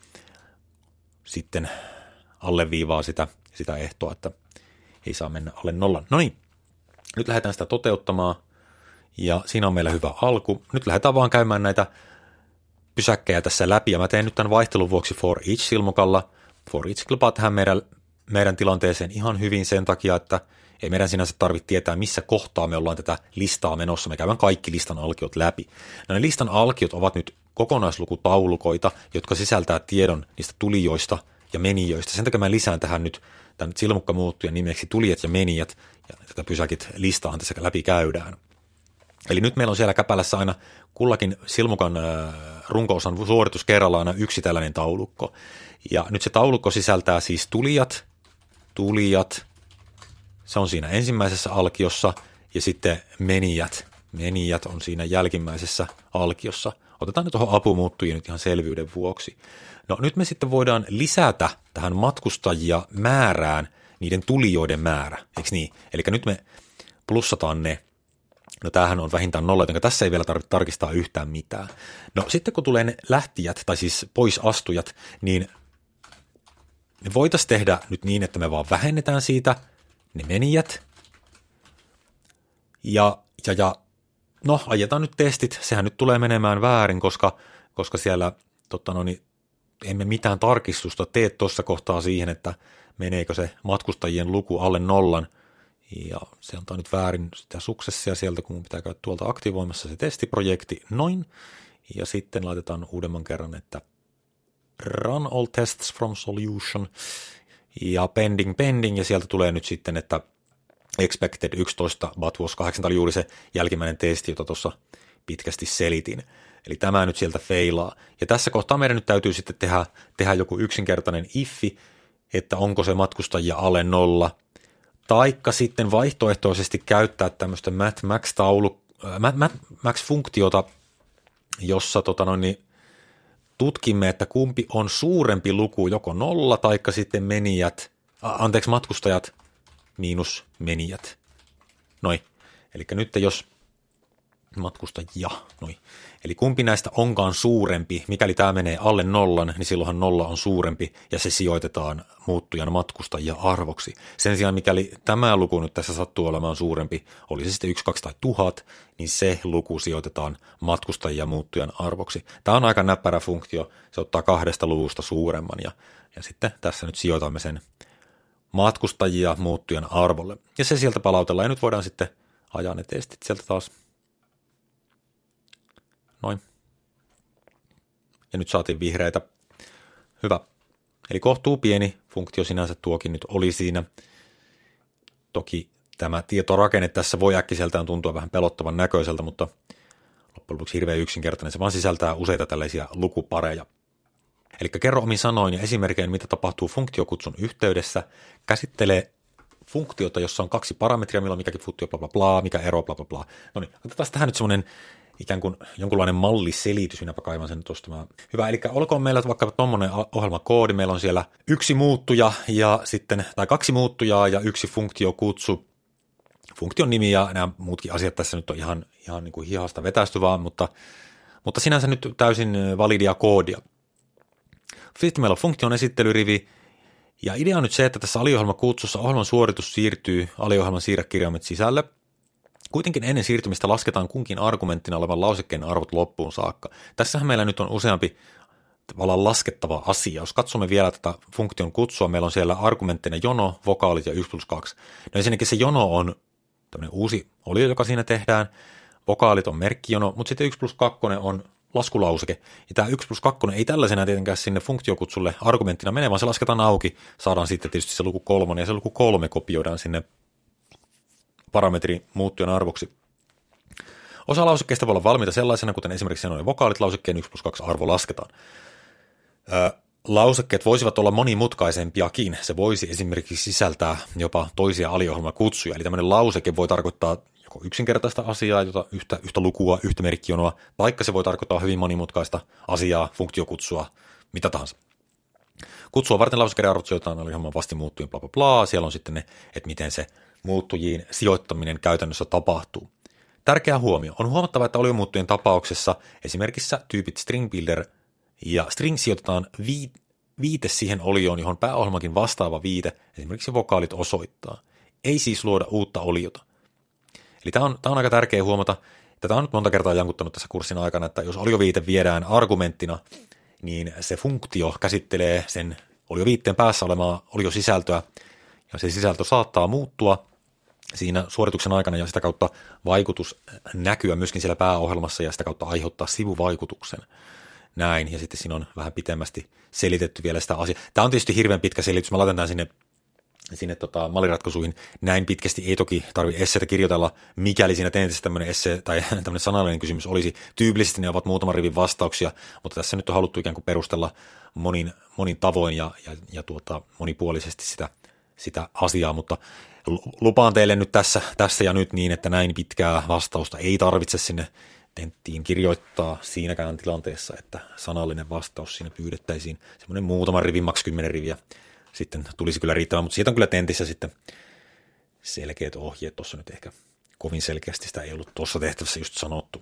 sitten alleviivaa sitä ehtoa, että ei saa mennä alle nollan. No niin, nyt lähdetään sitä toteuttamaan ja siinä on meillä hyvä alku. Nyt lähdetään vaan käymään näitä pysäkkejä tässä läpi, ja mä teen nyt tämän vaihtelun vuoksi for each-silmukalla. For each kelpaa tähän meidän tilanteeseen ihan hyvin sen takia, että ei meidän sinänsä tarvitse tietää, missä kohtaa me ollaan tätä listaa menossa. Me käydään kaikki listan alkiot läpi. No, ne listan alkiot ovat nyt kokonaislukutaulukoita, jotka sisältää tiedon niistä tulijoista ja menijöistä. Sen takia mä lisään tähän nyt tämän silmukkamuuttujan nimeksi tulijat ja menijät, ja tätä pysäkit listaan tässä läpi käydään. Eli nyt meillä on siellä käpälässä aina kullakin silmukan runko-osan suoritus kerrallaan aina yksi tällainen taulukko. Ja nyt se taulukko sisältää siis tulijat, se on siinä ensimmäisessä alkiossa, ja sitten menijät on siinä jälkimmäisessä alkiossa. Otetaan nyt tuohon apumuuttujiin nyt ihan selvyyden vuoksi. No nyt me sitten voidaan lisätä tähän matkustajia määrään niiden tulijoiden määrä, eikö niin? Eli nyt me plussataan ne. No tämähän on vähintään 0, joten tässä ei vielä tarvitse tarkistaa yhtään mitään. No sitten kun tulee ne lähtijät, tai siis poisastujat, niin ne voitaisiin tehdä nyt niin, että me vaan vähennetään siitä ne menijät. Ja no ajetaan nyt testit, sehän nyt tulee menemään väärin, koska siellä emme mitään tarkistusta tee tuossa kohtaa siihen, että meneekö se matkustajien luku alle 0. Ja se antaa nyt väärin sitä suksessia sieltä, kun mun pitää käydä tuolta aktivoimassa se testiprojekti, noin. ja sitten laitetaan uudemman kerran, että run all tests from solution, ja pending, ja sieltä tulee nyt sitten, että expected 11, but was 8, tämä oli juuri se jälkimmäinen testi, jota tuossa pitkästi selitin. Eli tämä nyt sieltä feilaa. Ja tässä kohtaa meidän nyt täytyy sitten tehdä joku yksinkertainen iffi, että onko se matkustajia alle 0, taikka sitten vaihtoehtoisesti käyttää tämmöistä mathmax-funktiota, jossa tutkimme, että kumpi on suurempi luku, joko 0 taikka sitten matkustajat miinus menijät. Noin. Eli nyt jos matkustajia, noin. Eli kumpi näistä onkaan suurempi, mikäli tämä menee alle 0, niin silloinhan 0 on suurempi ja se sijoitetaan muuttujan matkustajia arvoksi. Sen sijaan mikäli tämä luku nyt tässä sattuu olemaan suurempi, oli se sitten 1, 2 tai 1000, niin se luku sijoitetaan matkustajia muuttujan arvoksi. Tämä on aika näppärä funktio, se ottaa 2 luvusta suuremman ja sitten tässä nyt sijoitamme sen matkustajia muuttujan arvolle. Ja se sieltä palautellaan ja nyt voidaan sitten ajaa ne testit sieltä taas. Noin. Ja nyt saatiin vihreitä. Hyvä. Eli kohtuu pieni funktio sinänsä tuokin nyt oli siinä. Toki tämä tietorakenne tässä voi äkkiseltään tuntua vähän pelottavan näköiseltä, mutta loppujen lopuksi hirveän yksinkertainen. Se vaan sisältää useita tällaisia lukupareja. Eli kerro omin sanoin ja esimerkkein, mitä tapahtuu funktiokutsun yhteydessä. Käsittelee funktiota, jossa on 2 parametria, milloin mikäkin funktio, bla bla bla, mikä ero, bla bla bla. No niin, otetaan tähän nyt semmoinen ikään kuin jonkunlainen malliselitys, minäpä kaivan sen tuosta. Hyvä, eli olkoon meillä vaikka tuommoinen ohjelmakoodi, meillä on siellä 1 muuttuja ja sitten, tai 2 muuttujaa ja 1 funktiokutsu, funktion nimi ja nämä muutkin asiat tässä nyt on ihan niin kuin hihasta vetästyvää, mutta sinänsä nyt täysin validia koodia. Sitten meillä on funktion esittelyrivi, ja idea on nyt se, että tässä aliohjelmakutsussa ohjelman suoritus siirtyy aliohjelman siirräkirjaimet sisälle. Kuitenkin ennen siirtymistä lasketaan kunkin argumenttina olevan lausekkeen arvot loppuun saakka. Tässähän meillä nyt on useampi tavallaan laskettava asia. Jos katsomme vielä tätä funktion kutsua, meillä on siellä argumenttina jono, vokaalit ja 1+2. No ensinnäkin se jono on tämmöinen uusi olio, joka siinä tehdään. Vokaalit on merkkijono, mutta sitten 1+2 on laskulauseke. Ja tämä 1+2 ei tällaisena tietenkään sinne funktiokutsulle argumenttina mene, vaan se lasketaan auki. Saadaan sitten tietysti se luku 3 ja se luku 3 kopioidaan sinne parametrin muuttujan arvoksi. Osa lausekkeista voi olla valmiita sellaisena, kuten esimerkiksi sanoin vokaalit lausekkeen 1+2 arvo lasketaan. Lausekkeet voisivat olla monimutkaisempiakin. Se voisi esimerkiksi sisältää jopa toisia aliohjelmakutsuja. Eli tämmöinen lauseke voi tarkoittaa joko yksinkertaista asiaa, jota yhtä lukua, yhtä merkkionoa, vaikka se voi tarkoittaa hyvin monimutkaista asiaa, funktiokutsua, mitä tahansa. Kutsua varten lausekkeiden arvot sijoitetaan aliohjelman vastimuuttujen bla bla bla. Siellä on sitten ne, että miten se muuttujiin sijoittaminen käytännössä tapahtuu. Tärkeä huomio. On huomattava, että oliomuuttujen tapauksessa esimerkiksi tyypit string builder ja string sijoitetaan viite siihen olioon, johon pääohjelmakin vastaava viite, esimerkiksi vokaalit osoittaa. Ei siis luoda uutta oliota. Eli tämä on aika tärkeä huomata. Tätä on nyt monta kertaa jankuttanut tässä kurssin aikana, että jos olioviite viedään argumenttina, niin se funktio käsittelee sen olioviitteen päässä olemaa oliosisältöä, ja se sisältö saattaa muuttua siinä suorituksen aikana ja sitä kautta vaikutus näkyä myöskin siellä pääohjelmassa ja sitä kautta aiheuttaa sivuvaikutuksen. Näin, ja sitten siinä on vähän pitemmästi selitetty vielä sitä asiaa. Tämä on tietysti hirveän pitkä selitys, mä laitan tämän sinne malliratkaisuihin. Näin pitkästi ei toki tarvitse esseitä kirjoitella, mikäli siinä tentessä tämmöinen esse tai tämmöinen sanallinen kysymys olisi. Tyypillisesti ne ovat muutaman rivin vastauksia, mutta tässä nyt on haluttu ikään kuin perustella monin tavoin ja monipuolisesti sitä asiaa, mutta lupaan teille nyt tässä ja nyt niin, että näin pitkää vastausta ei tarvitse sinne tenttiin kirjoittaa siinäkään tilanteessa, että sanallinen vastaus siinä pyydettäisiin. Semmoinen muutaman rivin, maks 10 riviä sitten tulisi kyllä riittämään, mutta siitä on kyllä tentissä sitten selkeät ohjeet. Tuossa nyt ehkä kovin selkeästi sitä ei ollut tuossa tehtävässä just sanottu.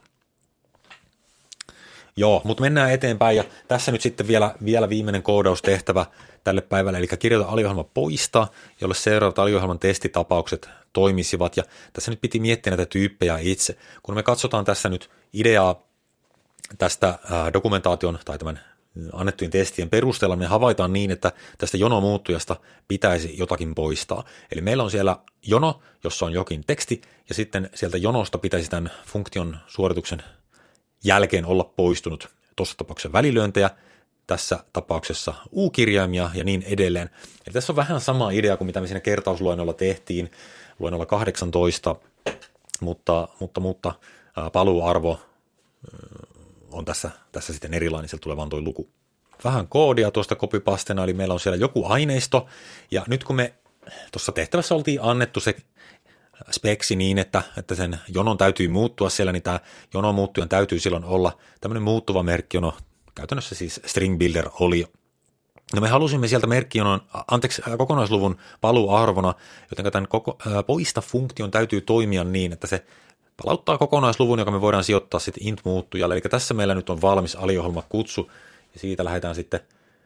Joo, mutta mennään eteenpäin ja tässä nyt sitten vielä viimeinen koodaustehtävä tälle päivälle, eli kirjoita aliohjelma poista, jolle seuraavat aliohjelman testitapaukset toimisivat, ja tässä nyt piti miettiä näitä tyyppejä itse. Kun me katsotaan tässä nyt ideaa tästä dokumentaation tai tämän annettujen testien perusteella, me havaitaan niin, että tästä jonomuuttujasta pitäisi jotakin poistaa. Eli meillä on siellä jono, jossa on jokin teksti, ja sitten sieltä jonosta pitäisi tämän funktion suorituksen jälkeen olla poistunut tuossa tapauksessa välilyöntejä, tässä tapauksessa U-kirjaimia ja niin edelleen. Eli tässä on vähän sama idea kuin mitä me siinä kertausluennolla tehtiin, luennolla 18, mutta paluuarvo on tässä sitten erilainen, sieltä tulee vaan tuo luku. Vähän koodia tuosta copypastena, eli meillä on siellä joku aineisto, ja nyt kun me tuossa tehtävässä oltiin annettu se speksi niin, että sen jonon täytyy muuttua siellä, niin tämä jonon muuttujan täytyy silloin olla tämmöinen muuttuva merkkijono, käytännössä siis string builder oli. No me halusimme sieltä kokonaisluvun paluuarvona, joten tämän poista-funktion täytyy toimia niin, että se palauttaa kokonaisluvun, joka me voidaan sijoittaa sitten int-muuttujalle. Eli tässä meillä nyt on valmis aliohjelmakutsu, ja siitä lähdetään sitten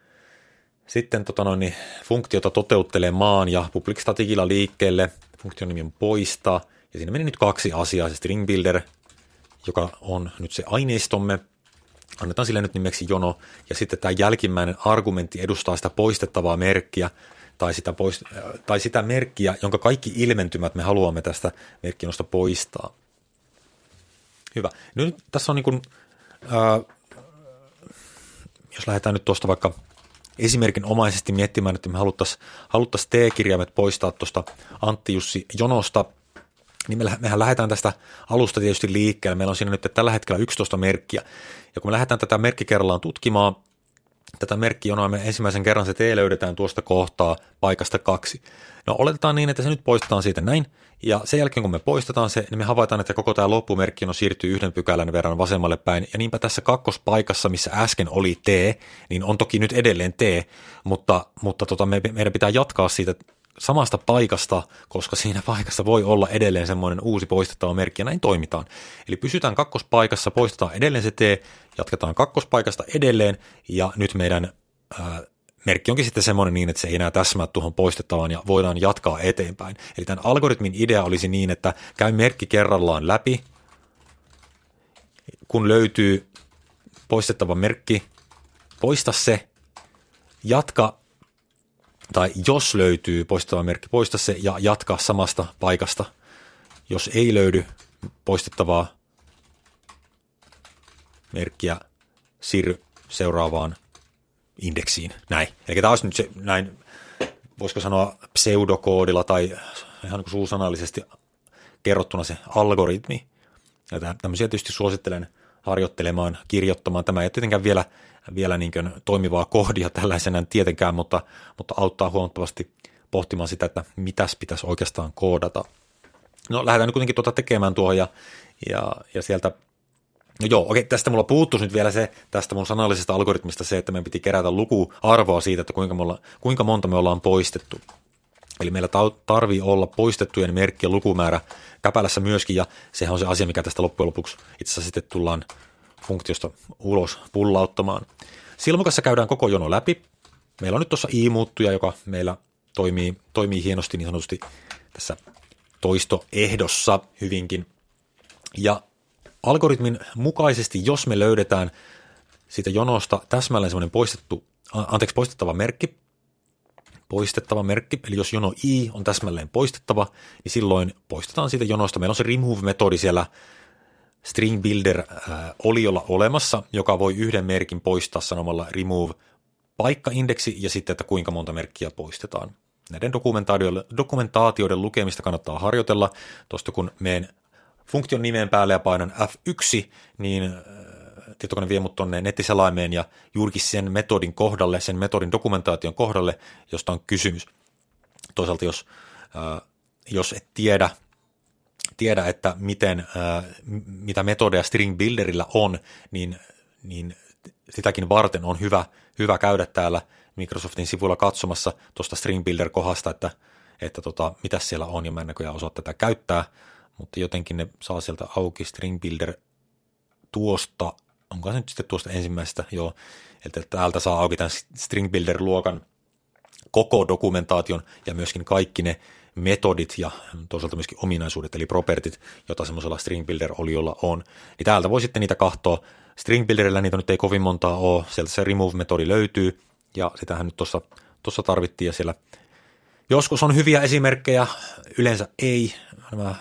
funktiota toteuttelemaan ja public staticilla liikkeelle. Funktion nimi on poistaa, ja siinä meni nyt 2 asiaa, se string builder, joka on nyt se aineistomme, annetaan sille nyt nimeksi jono, ja sitten tämä jälkimmäinen argumentti edustaa sitä poistettavaa merkkiä, tai sitä merkkiä, jonka kaikki ilmentymät me haluamme tästä merkkijonosta poistaa. Hyvä. Nyt tässä on niin kuin, jos lähdetään nyt tuosta vaikka esimerkinomaisesti miettimään, että me haluttaisiin T-kirjaimet poistaa tuosta Antti Jussi jonosta, niin mehän lähdetään tästä alusta tietysti liikkeelle. Meillä on siinä nyt tällä hetkellä 11 merkkiä. Ja kun me lähdetään tätä merkki kerrallaan tutkimaan, tätä merkkijonoa me ensimmäisen kerran se T löydetään tuosta kohtaa paikasta 2. No oletetaan niin, että se nyt poistetaan siitä näin. Ja sen jälkeen kun me poistetaan se, niin me havaitaan, että koko tämä loppumerkkijono siirtyy 1 pykälän verran vasemmalle päin. Ja niinpä tässä kakkospaikassa, missä äsken oli T, niin on toki nyt edelleen T, mutta meidän pitää jatkaa siitä samasta paikasta, koska siinä paikassa voi olla edelleen semmoinen uusi poistettava merkki, ja näin toimitaan. Eli pysytään kakkospaikassa, poistetaan edelleen se T, jatketaan kakkospaikasta edelleen, ja nyt meidän merkki onkin sitten semmoinen niin, että se ei enää täsmää tuohon poistettavaan, ja voidaan jatkaa eteenpäin. Eli tämän algoritmin idea olisi niin, että käy merkki kerrallaan läpi, kun löytyy poistettava merkki, poista se, jatka, tai jos löytyy poistettava merkki, poista se ja jatkaa samasta paikasta. Jos ei löydy poistettavaa merkkiä, siirry seuraavaan indeksiin. Näin. Eli tämä olisi nyt se, näin, voisiko sanoa pseudokoodilla tai ihan niin kuin suusanallisesti kerrottuna se algoritmi. Ja tämmöisiä tietysti suosittelen harjoittelemaan, kirjoittamaan. Tämä ei ole tietenkään vielä niin kuin toimivaa koodia tällaisena tietenkään, mutta auttaa huomattavasti pohtimaan sitä, että mitäs pitäisi oikeastaan koodata. No lähdetään nyt kuitenkin tekemään tuohon ja sieltä, no joo, okei, tästä mulla puuttuisi nyt vielä se, tästä mun sanallisesta algoritmista se, että meidän piti kerätä lukuarvoa siitä, että kuinka monta me ollaan poistettu. Eli meillä tarvii olla poistettujen merkkien lukumäärä käpälässä myöskin, ja sehän on se asia, mikä tästä loppujen lopuksi itse asiassa sitten tullaan funktiosta ulos pullauttamaan. Silmukassa käydään koko jono läpi. Meillä on nyt tuossa i-muuttuja, joka meillä toimii hienosti niin sanotusti tässä toistoehdossa hyvinkin. Ja algoritmin mukaisesti, jos me löydetään siitä jonosta täsmälleen semmoinen poistettava merkki, eli jos jono i on täsmälleen poistettava, niin silloin poistetaan siitä jonosta. Meillä on se remove-metodi siellä string builder oliolla olemassa, joka voi yhden merkin poistaa sanomalla remove paikkaindeksi ja sitten, että kuinka monta merkkiä poistetaan. Näiden dokumentaatioiden lukemista kannattaa harjoitella. Tuosta kun menen funktion nimeen päälle ja painan F1, niin tietokone vie mut tuonne nettiselaimeen ja juurikin sen metodin kohdalle, sen metodin dokumentaation kohdalle, josta on kysymys. Toisaalta jos et tiedä, että mitä metodeja string builderillä on, niin sitäkin varten on hyvä käydä täällä Microsoftin sivuilla katsomassa tuosta string builder kohdasta, että mitä siellä on, ja mä en näköjään osaa tätä käyttää, mutta jotenkin ne saa sieltä auki string builder tuosta, onko se nyt sitten tuosta ensimmäisestä, joo, eli täältä saa auki tämän string builder luokan koko dokumentaation ja myöskin kaikki ne metodit ja toisaalta myöskin ominaisuudet, eli propertit, joita semmoisella string builder-oliolla on. Niin täältä voi sitten niitä katsoa. String builderillä niitä nyt ei kovin montaa ole, sieltä se remove-metodi löytyy, ja sitähän nyt tuossa tarvittiin, ja siellä joskus on hyviä esimerkkejä, yleensä ei. Nämä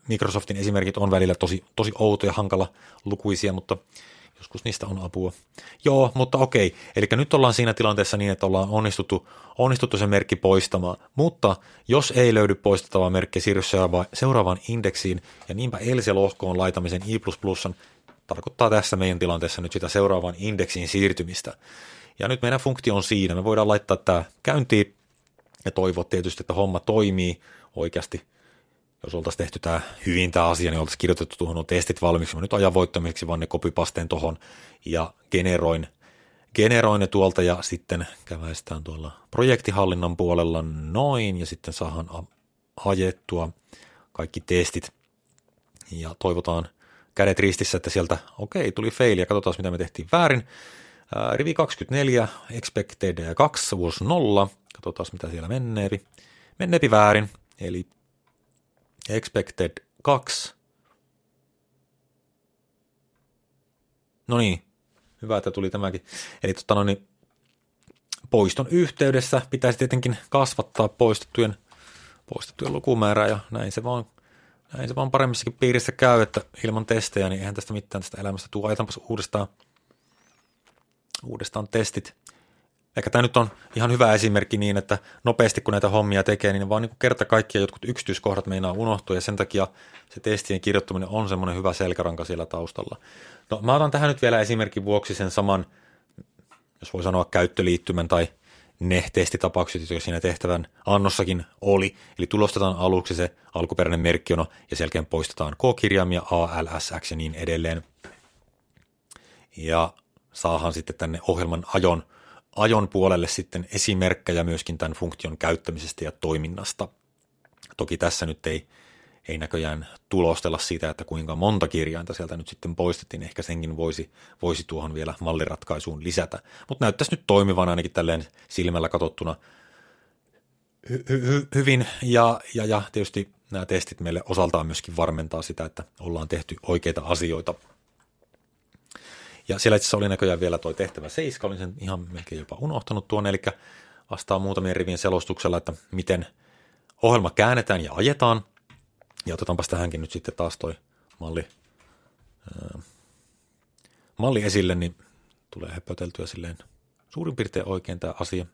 Microsoftin esimerkit on välillä tosi outoja, hankala lukuisia, mutta joskus niistä on apua. Joo, mutta okei. Eli nyt ollaan siinä tilanteessa niin, että ollaan onnistuttu se merkki poistamaan. Mutta jos ei löydy poistettavaa merkkiä, siirry seuraavaan indeksiin, ja niinpä else-lohkoon laitamisen i++ tarkoittaa tässä meidän tilanteessa nyt sitä seuraavaan indeksiin siirtymistä. Ja nyt meidän funktio on siinä. Me voidaan laittaa tämä käyntiin ja toivoa tietysti, että homma toimii oikeasti. Jos oltaisiin tehty tämä asia, niin oltaisiin kirjoitettu tuohon nuo testit valmiiksi. Mä nyt ajan voittamiseksi vaan ne copypasteen tuohon ja generoin ne tuolta ja sitten käväistään tuolla projektihallinnan puolella noin ja sitten saadaan ajettua kaikki testit ja toivotaan kädet ristissä, että sieltä tuli fail ja katsotaan mitä me tehtiin väärin. Rivi 24, expected 2 was 0, katsotaan mitä siellä menneepi väärin, eli expected 2. No niin, hyvä, että tuli tämäkin. Eli poiston yhteydessä pitäisi tietenkin kasvattaa poistettujen lukumäärää, ja näin se vaan paremmissakin piirissä käy, että ilman testejä, niin eihän tästä mitään tästä elämästä tule. Ajetaanpas uudestaan testit. Ehkä tämä nyt on ihan hyvä esimerkki niin, että nopeasti kun näitä hommia tekee, niin vaan niin kerta kaikkiaan jotkut yksityiskohdat meinaa unohtua, ja sen takia se testien kirjoittaminen on semmoinen hyvä selkäranka siellä taustalla. No mä otan tähän nyt vielä esimerkin vuoksi sen saman, jos voi sanoa käyttöliittymän tai ne testitapaukset, jotka siinä tehtävän annossakin oli. Eli tulostetaan aluksi se alkuperäinen merkkiono ja sen jälkeen poistetaan K-kirjaimia, A, L, S, X ja niin edelleen. Ja saahan sitten tänne ohjelman ajon puolelle sitten esimerkkejä myöskin tämän funktion käyttämisestä ja toiminnasta. Toki tässä nyt ei näköjään tulostella sitä, että kuinka monta kirjainta sieltä nyt sitten poistettiin. Ehkä senkin voisi tuohon vielä malliratkaisuun lisätä. Mutta näyttäisi nyt toimivan ainakin tälleen silmällä katsottuna hyvin. Ja tietysti nämä testit meille osaltaan myöskin varmentaa sitä, että ollaan tehty oikeita asioita. Ja siellä itse asiassa oli näköjään vielä tuo tehtävä 7, olin sen ihan melkein jopa unohtanut tuonne, eli vastaa muutamien rivien selostuksella, että miten ohjelma käännetään ja ajetaan. Ja otetaanpas tähänkin nyt sitten taas toi malli esille, niin tulee höpöteltyä silleen suurin piirtein oikein tämä asia.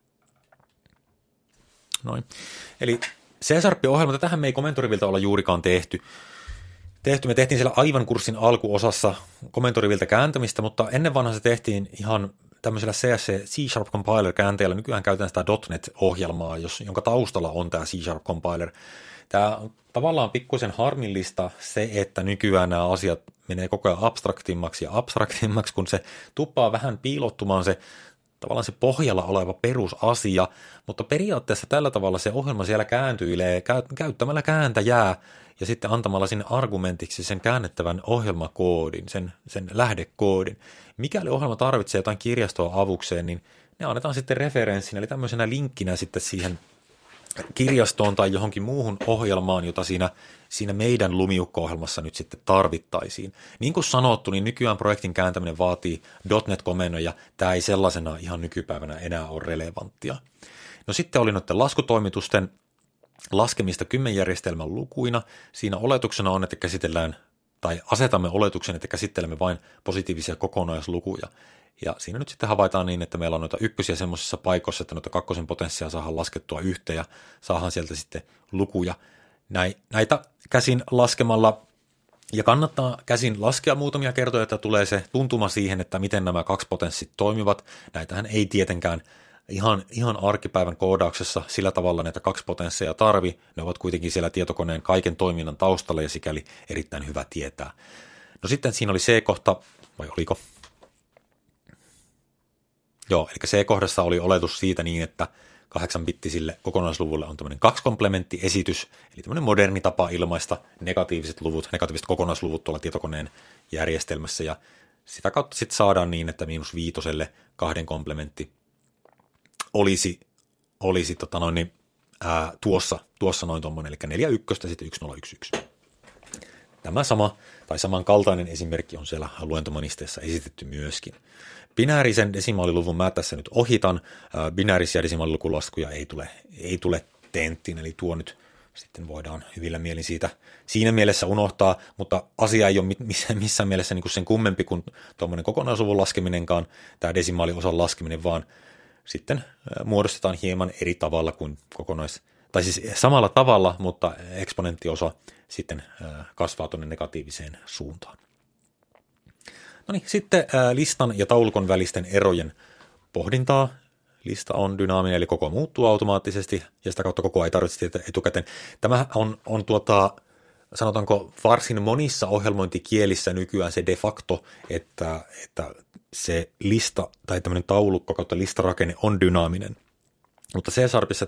Noin. Eli C-Sharp-ohjelma, tähän me ei komentoriviltä olla juurikaan tehty. Me tehtiin siellä aivan kurssin alkuosassa komentoriviltä kääntämistä, mutta ennen vanha se tehtiin ihan tämmöisellä C-Sharp Compiler-käänteellä. Nykyään käytetään sitä .NET-ohjelmaa, jonka taustalla on tämä C-Sharp Compiler. Tämä on tavallaan pikkuisen harmillista se, että nykyään nämä asiat menee koko ajan abstraktimmaksi, kun se tuppaa vähän piilottumaan tavallaan se pohjalla oleva perusasia, mutta periaatteessa tällä tavalla se ohjelma siellä kääntyilee käyttämällä kääntäjää ja sitten antamalla sinne argumentiksi sen käännettävän ohjelmakoodin, sen lähdekoodin. Mikäli ohjelma tarvitsee jotain kirjastoa avukseen, niin ne annetaan sitten referenssinä, eli tämmöisenä linkkinä sitten siihen kirjastoon tai johonkin muuhun ohjelmaan, jota siinä meidän Lumiukko-ohjelmassa nyt sitten tarvittaisiin. Niin kuin sanottu, niin nykyään projektin kääntäminen vaatii .NET-komennon, ja tämä ei sellaisena ihan nykypäivänä enää ole relevanttia. No sitten oli noiden laskutoimitusten laskemista kymmenjärjestelmän lukuina. Siinä oletuksena on, että asetamme oletuksen, että käsittelemme vain positiivisia kokonaislukuja. Ja siinä nyt sitten havaitaan niin, että meillä on noita ykkösiä semmoisissa paikoissa, että noita kakkosen potenssia saadaan laskettua yhteen ja saadaan sieltä sitten lukuja. Näitä käsin laskemalla, ja kannattaa käsin laskea muutamia kertoja, että tulee se tuntuma siihen, että miten nämä kaksi potenssit toimivat. Näitähän ei tietenkään ihan arkipäivän koodauksessa sillä tavalla näitä kaksi potensseja tarvi. Ne ovat kuitenkin siellä tietokoneen kaiken toiminnan taustalla ja sikäli erittäin hyvä tietää. No sitten siinä oli C-kohta, vai oliko? Joo, eli C-kohdassa oli oletus siitä niin, että 8-bittisille kokonaisluvulle on tämmöinen 2-komplementtiesitys, eli tämmöinen moderni tapa ilmaista negatiiviset negatiiviset kokonaisluvut tuolla tietokoneen järjestelmässä, ja sitä kautta sitten saadaan niin, että -5 2 komplementti olisi tuossa noin tuommoinen, eli 4 ykköstä sitten 1 0 1 1. Tämä samankaltainen esimerkki on siellä luentomanisteessa esitetty myöskin. Binäärisen desimaaliluvun mä tässä nyt ohitan. Binäärisiä desimaalilukulaskuja ei tule tenttiin, eli tuo nyt sitten voidaan hyvillä mielin siitä siinä mielessä unohtaa, mutta asia ei ole missään mielessä niin kuin sen kummempi kuin tuommoinen kokonaisuvun laskeminenkaan, tämä desimaaliosan laskeminen, vaan sitten muodostetaan hieman eri tavalla kuin tai siis samalla tavalla, mutta eksponenttiosa sitten kasvaa tuonne negatiiviseen suuntaan. No niin, sitten listan ja taulukon välisten erojen pohdintaa. Lista on dynaaminen, eli koko muuttuu automaattisesti, ja sitä kautta koko ei tarvitse tietää etukäteen. Tämä on sanotaanko varsin monissa ohjelmointikielissä nykyään se de facto, että se lista tai tämmöinen taulukko kautta listarakenne on dynaaminen. Mutta C-Sharpissa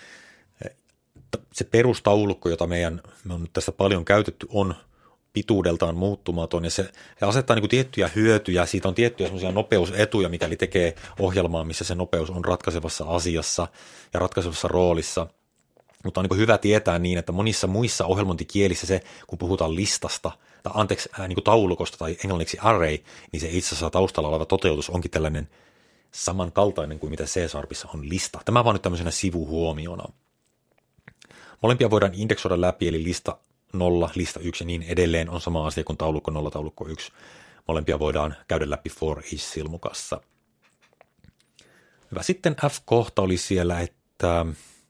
se perustaulukko, jota me on nyt tässä paljon käytetty, on pituudeltaan muuttumaton, ja se asettaa niin kuin tiettyjä hyötyjä, siitä on tiettyjä semmoisia nopeusetuja, mikäli tekee ohjelmaa, missä se nopeus on ratkaisevassa asiassa ja ratkaisevassa roolissa, mutta on niin kuin hyvä tietää niin, että monissa muissa ohjelmointikielissä se, kun puhutaan listasta, niin kuin taulukosta tai englanniksi array, niin se itse asiassa taustalla oleva toteutus onkin tällainen samankaltainen kuin mitä C-Sharpissa on lista. Tämä vaan nyt tämmöisenä sivuhuomiona. Molempia voidaan indeksoida läpi, eli lista 0, lista 1 ja niin edelleen on sama asia kuin taulukko 0, taulukko 1. Molempia voidaan käydä läpi for each-silmukassa. Hyvä. Sitten F-kohta oli siellä, että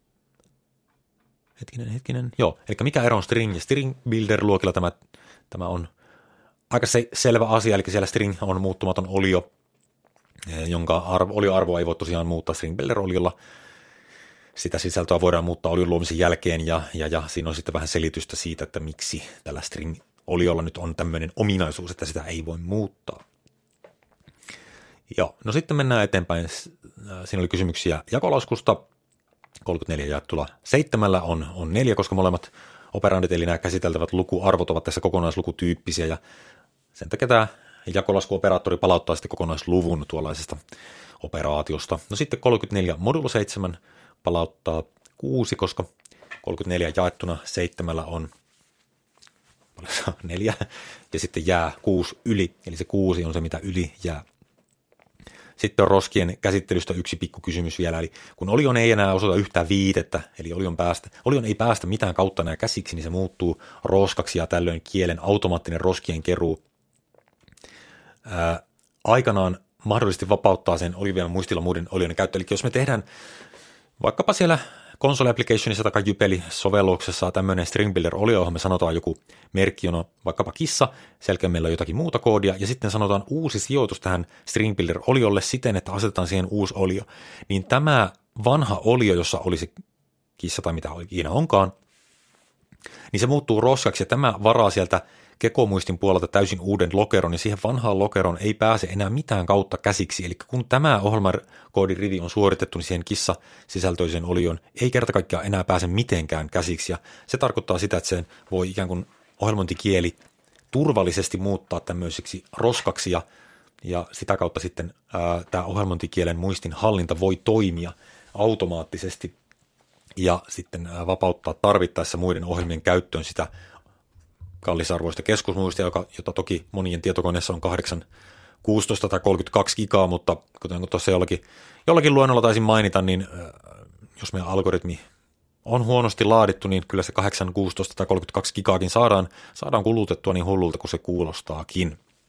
hetkinen. Joo, eli mikä ero on string ja string builder luokilla tämä on aika selvä asia, eli siellä string on muuttumaton olio, jonka olioarvoa ei voi tosiaan muuttaa string builder oliolla. Sitä sisältöä voidaan muuttaa olion luomisen jälkeen, ja siinä on sitten vähän selitystä siitä, että miksi tällä string-oliolla nyt on tämmöinen ominaisuus, että sitä ei voi muuttaa. Joo, no sitten mennään eteenpäin. Siinä oli kysymyksiä jakolaskusta. 34 jaettuna 7 on 4, koska molemmat operandit, eli nämä käsiteltävät lukuarvot ovat tässä kokonaislukutyyppisiä, ja sen takia tämä jakolaskuoperaattori palauttaa sitten kokonaisluvun tuollaisesta operaatiosta. No sitten 34 modulo 7 palauttaa 6, koska 34 jaettuna 7 on 4, ja sitten jää 6 yli, eli se 6 on se, mitä yli jää. Sitten on roskien käsittelystä yksi pikkukysymys vielä, eli kun olion ei enää osoita yhtään viitettä, eli olion ei päästä mitään kautta enää käsiksi, niin se muuttuu roskaksi, ja tällöin kielen automaattinen roskien keruu aikanaan mahdollisesti vapauttaa sen olivian muistilla muiden olioiden käyttö. Eli jos me tehdään vaikkapa siellä console applicationissa tai Jypeli-sovelluksessa tämmöinen string builder olio, johon me sanotaan joku merkkijono, vaikkapa kissa, selkeä meillä on jotakin muuta koodia, ja sitten sanotaan uusi sijoitus tähän string builder oliolle siten, että asetetaan siihen uusi olio, niin tämä vanha olio, jossa olisi kissa tai mitä ikinä onkaan, niin se muuttuu roskaksi, ja tämä varaa sieltä kekomuistin puolelta täysin uuden lokeron, ja siihen vanhaan lokeron ei pääse enää mitään kautta käsiksi. Eli kun tämä ohjelmakoodin rivi on suoritettu, niin siihen kissa-sisältöisen olion ei kerta kaikkiaan enää pääse mitenkään käsiksi. Ja se tarkoittaa sitä, että sen voi ikään kuin ohjelmointikieli turvallisesti muuttaa tämmöiseksi roskaksi, ja sitä kautta sitten tämä ohjelmointikielen muistin hallinta voi toimia automaattisesti ja sitten vapauttaa tarvittaessa muiden ohjelmien käyttöön sitä kallisarvoista keskusmuistia, jota toki monien tietokoneessa on 8, 16 tai 32 gigaa, mutta kuten tuossa jollakin luennolla taisin mainita, niin jos meidän algoritmi on huonosti laadittu, niin kyllä se 8, 16 tai 32 gigaakin saadaan kulutettua niin hullulta kuin se kuulostaakin.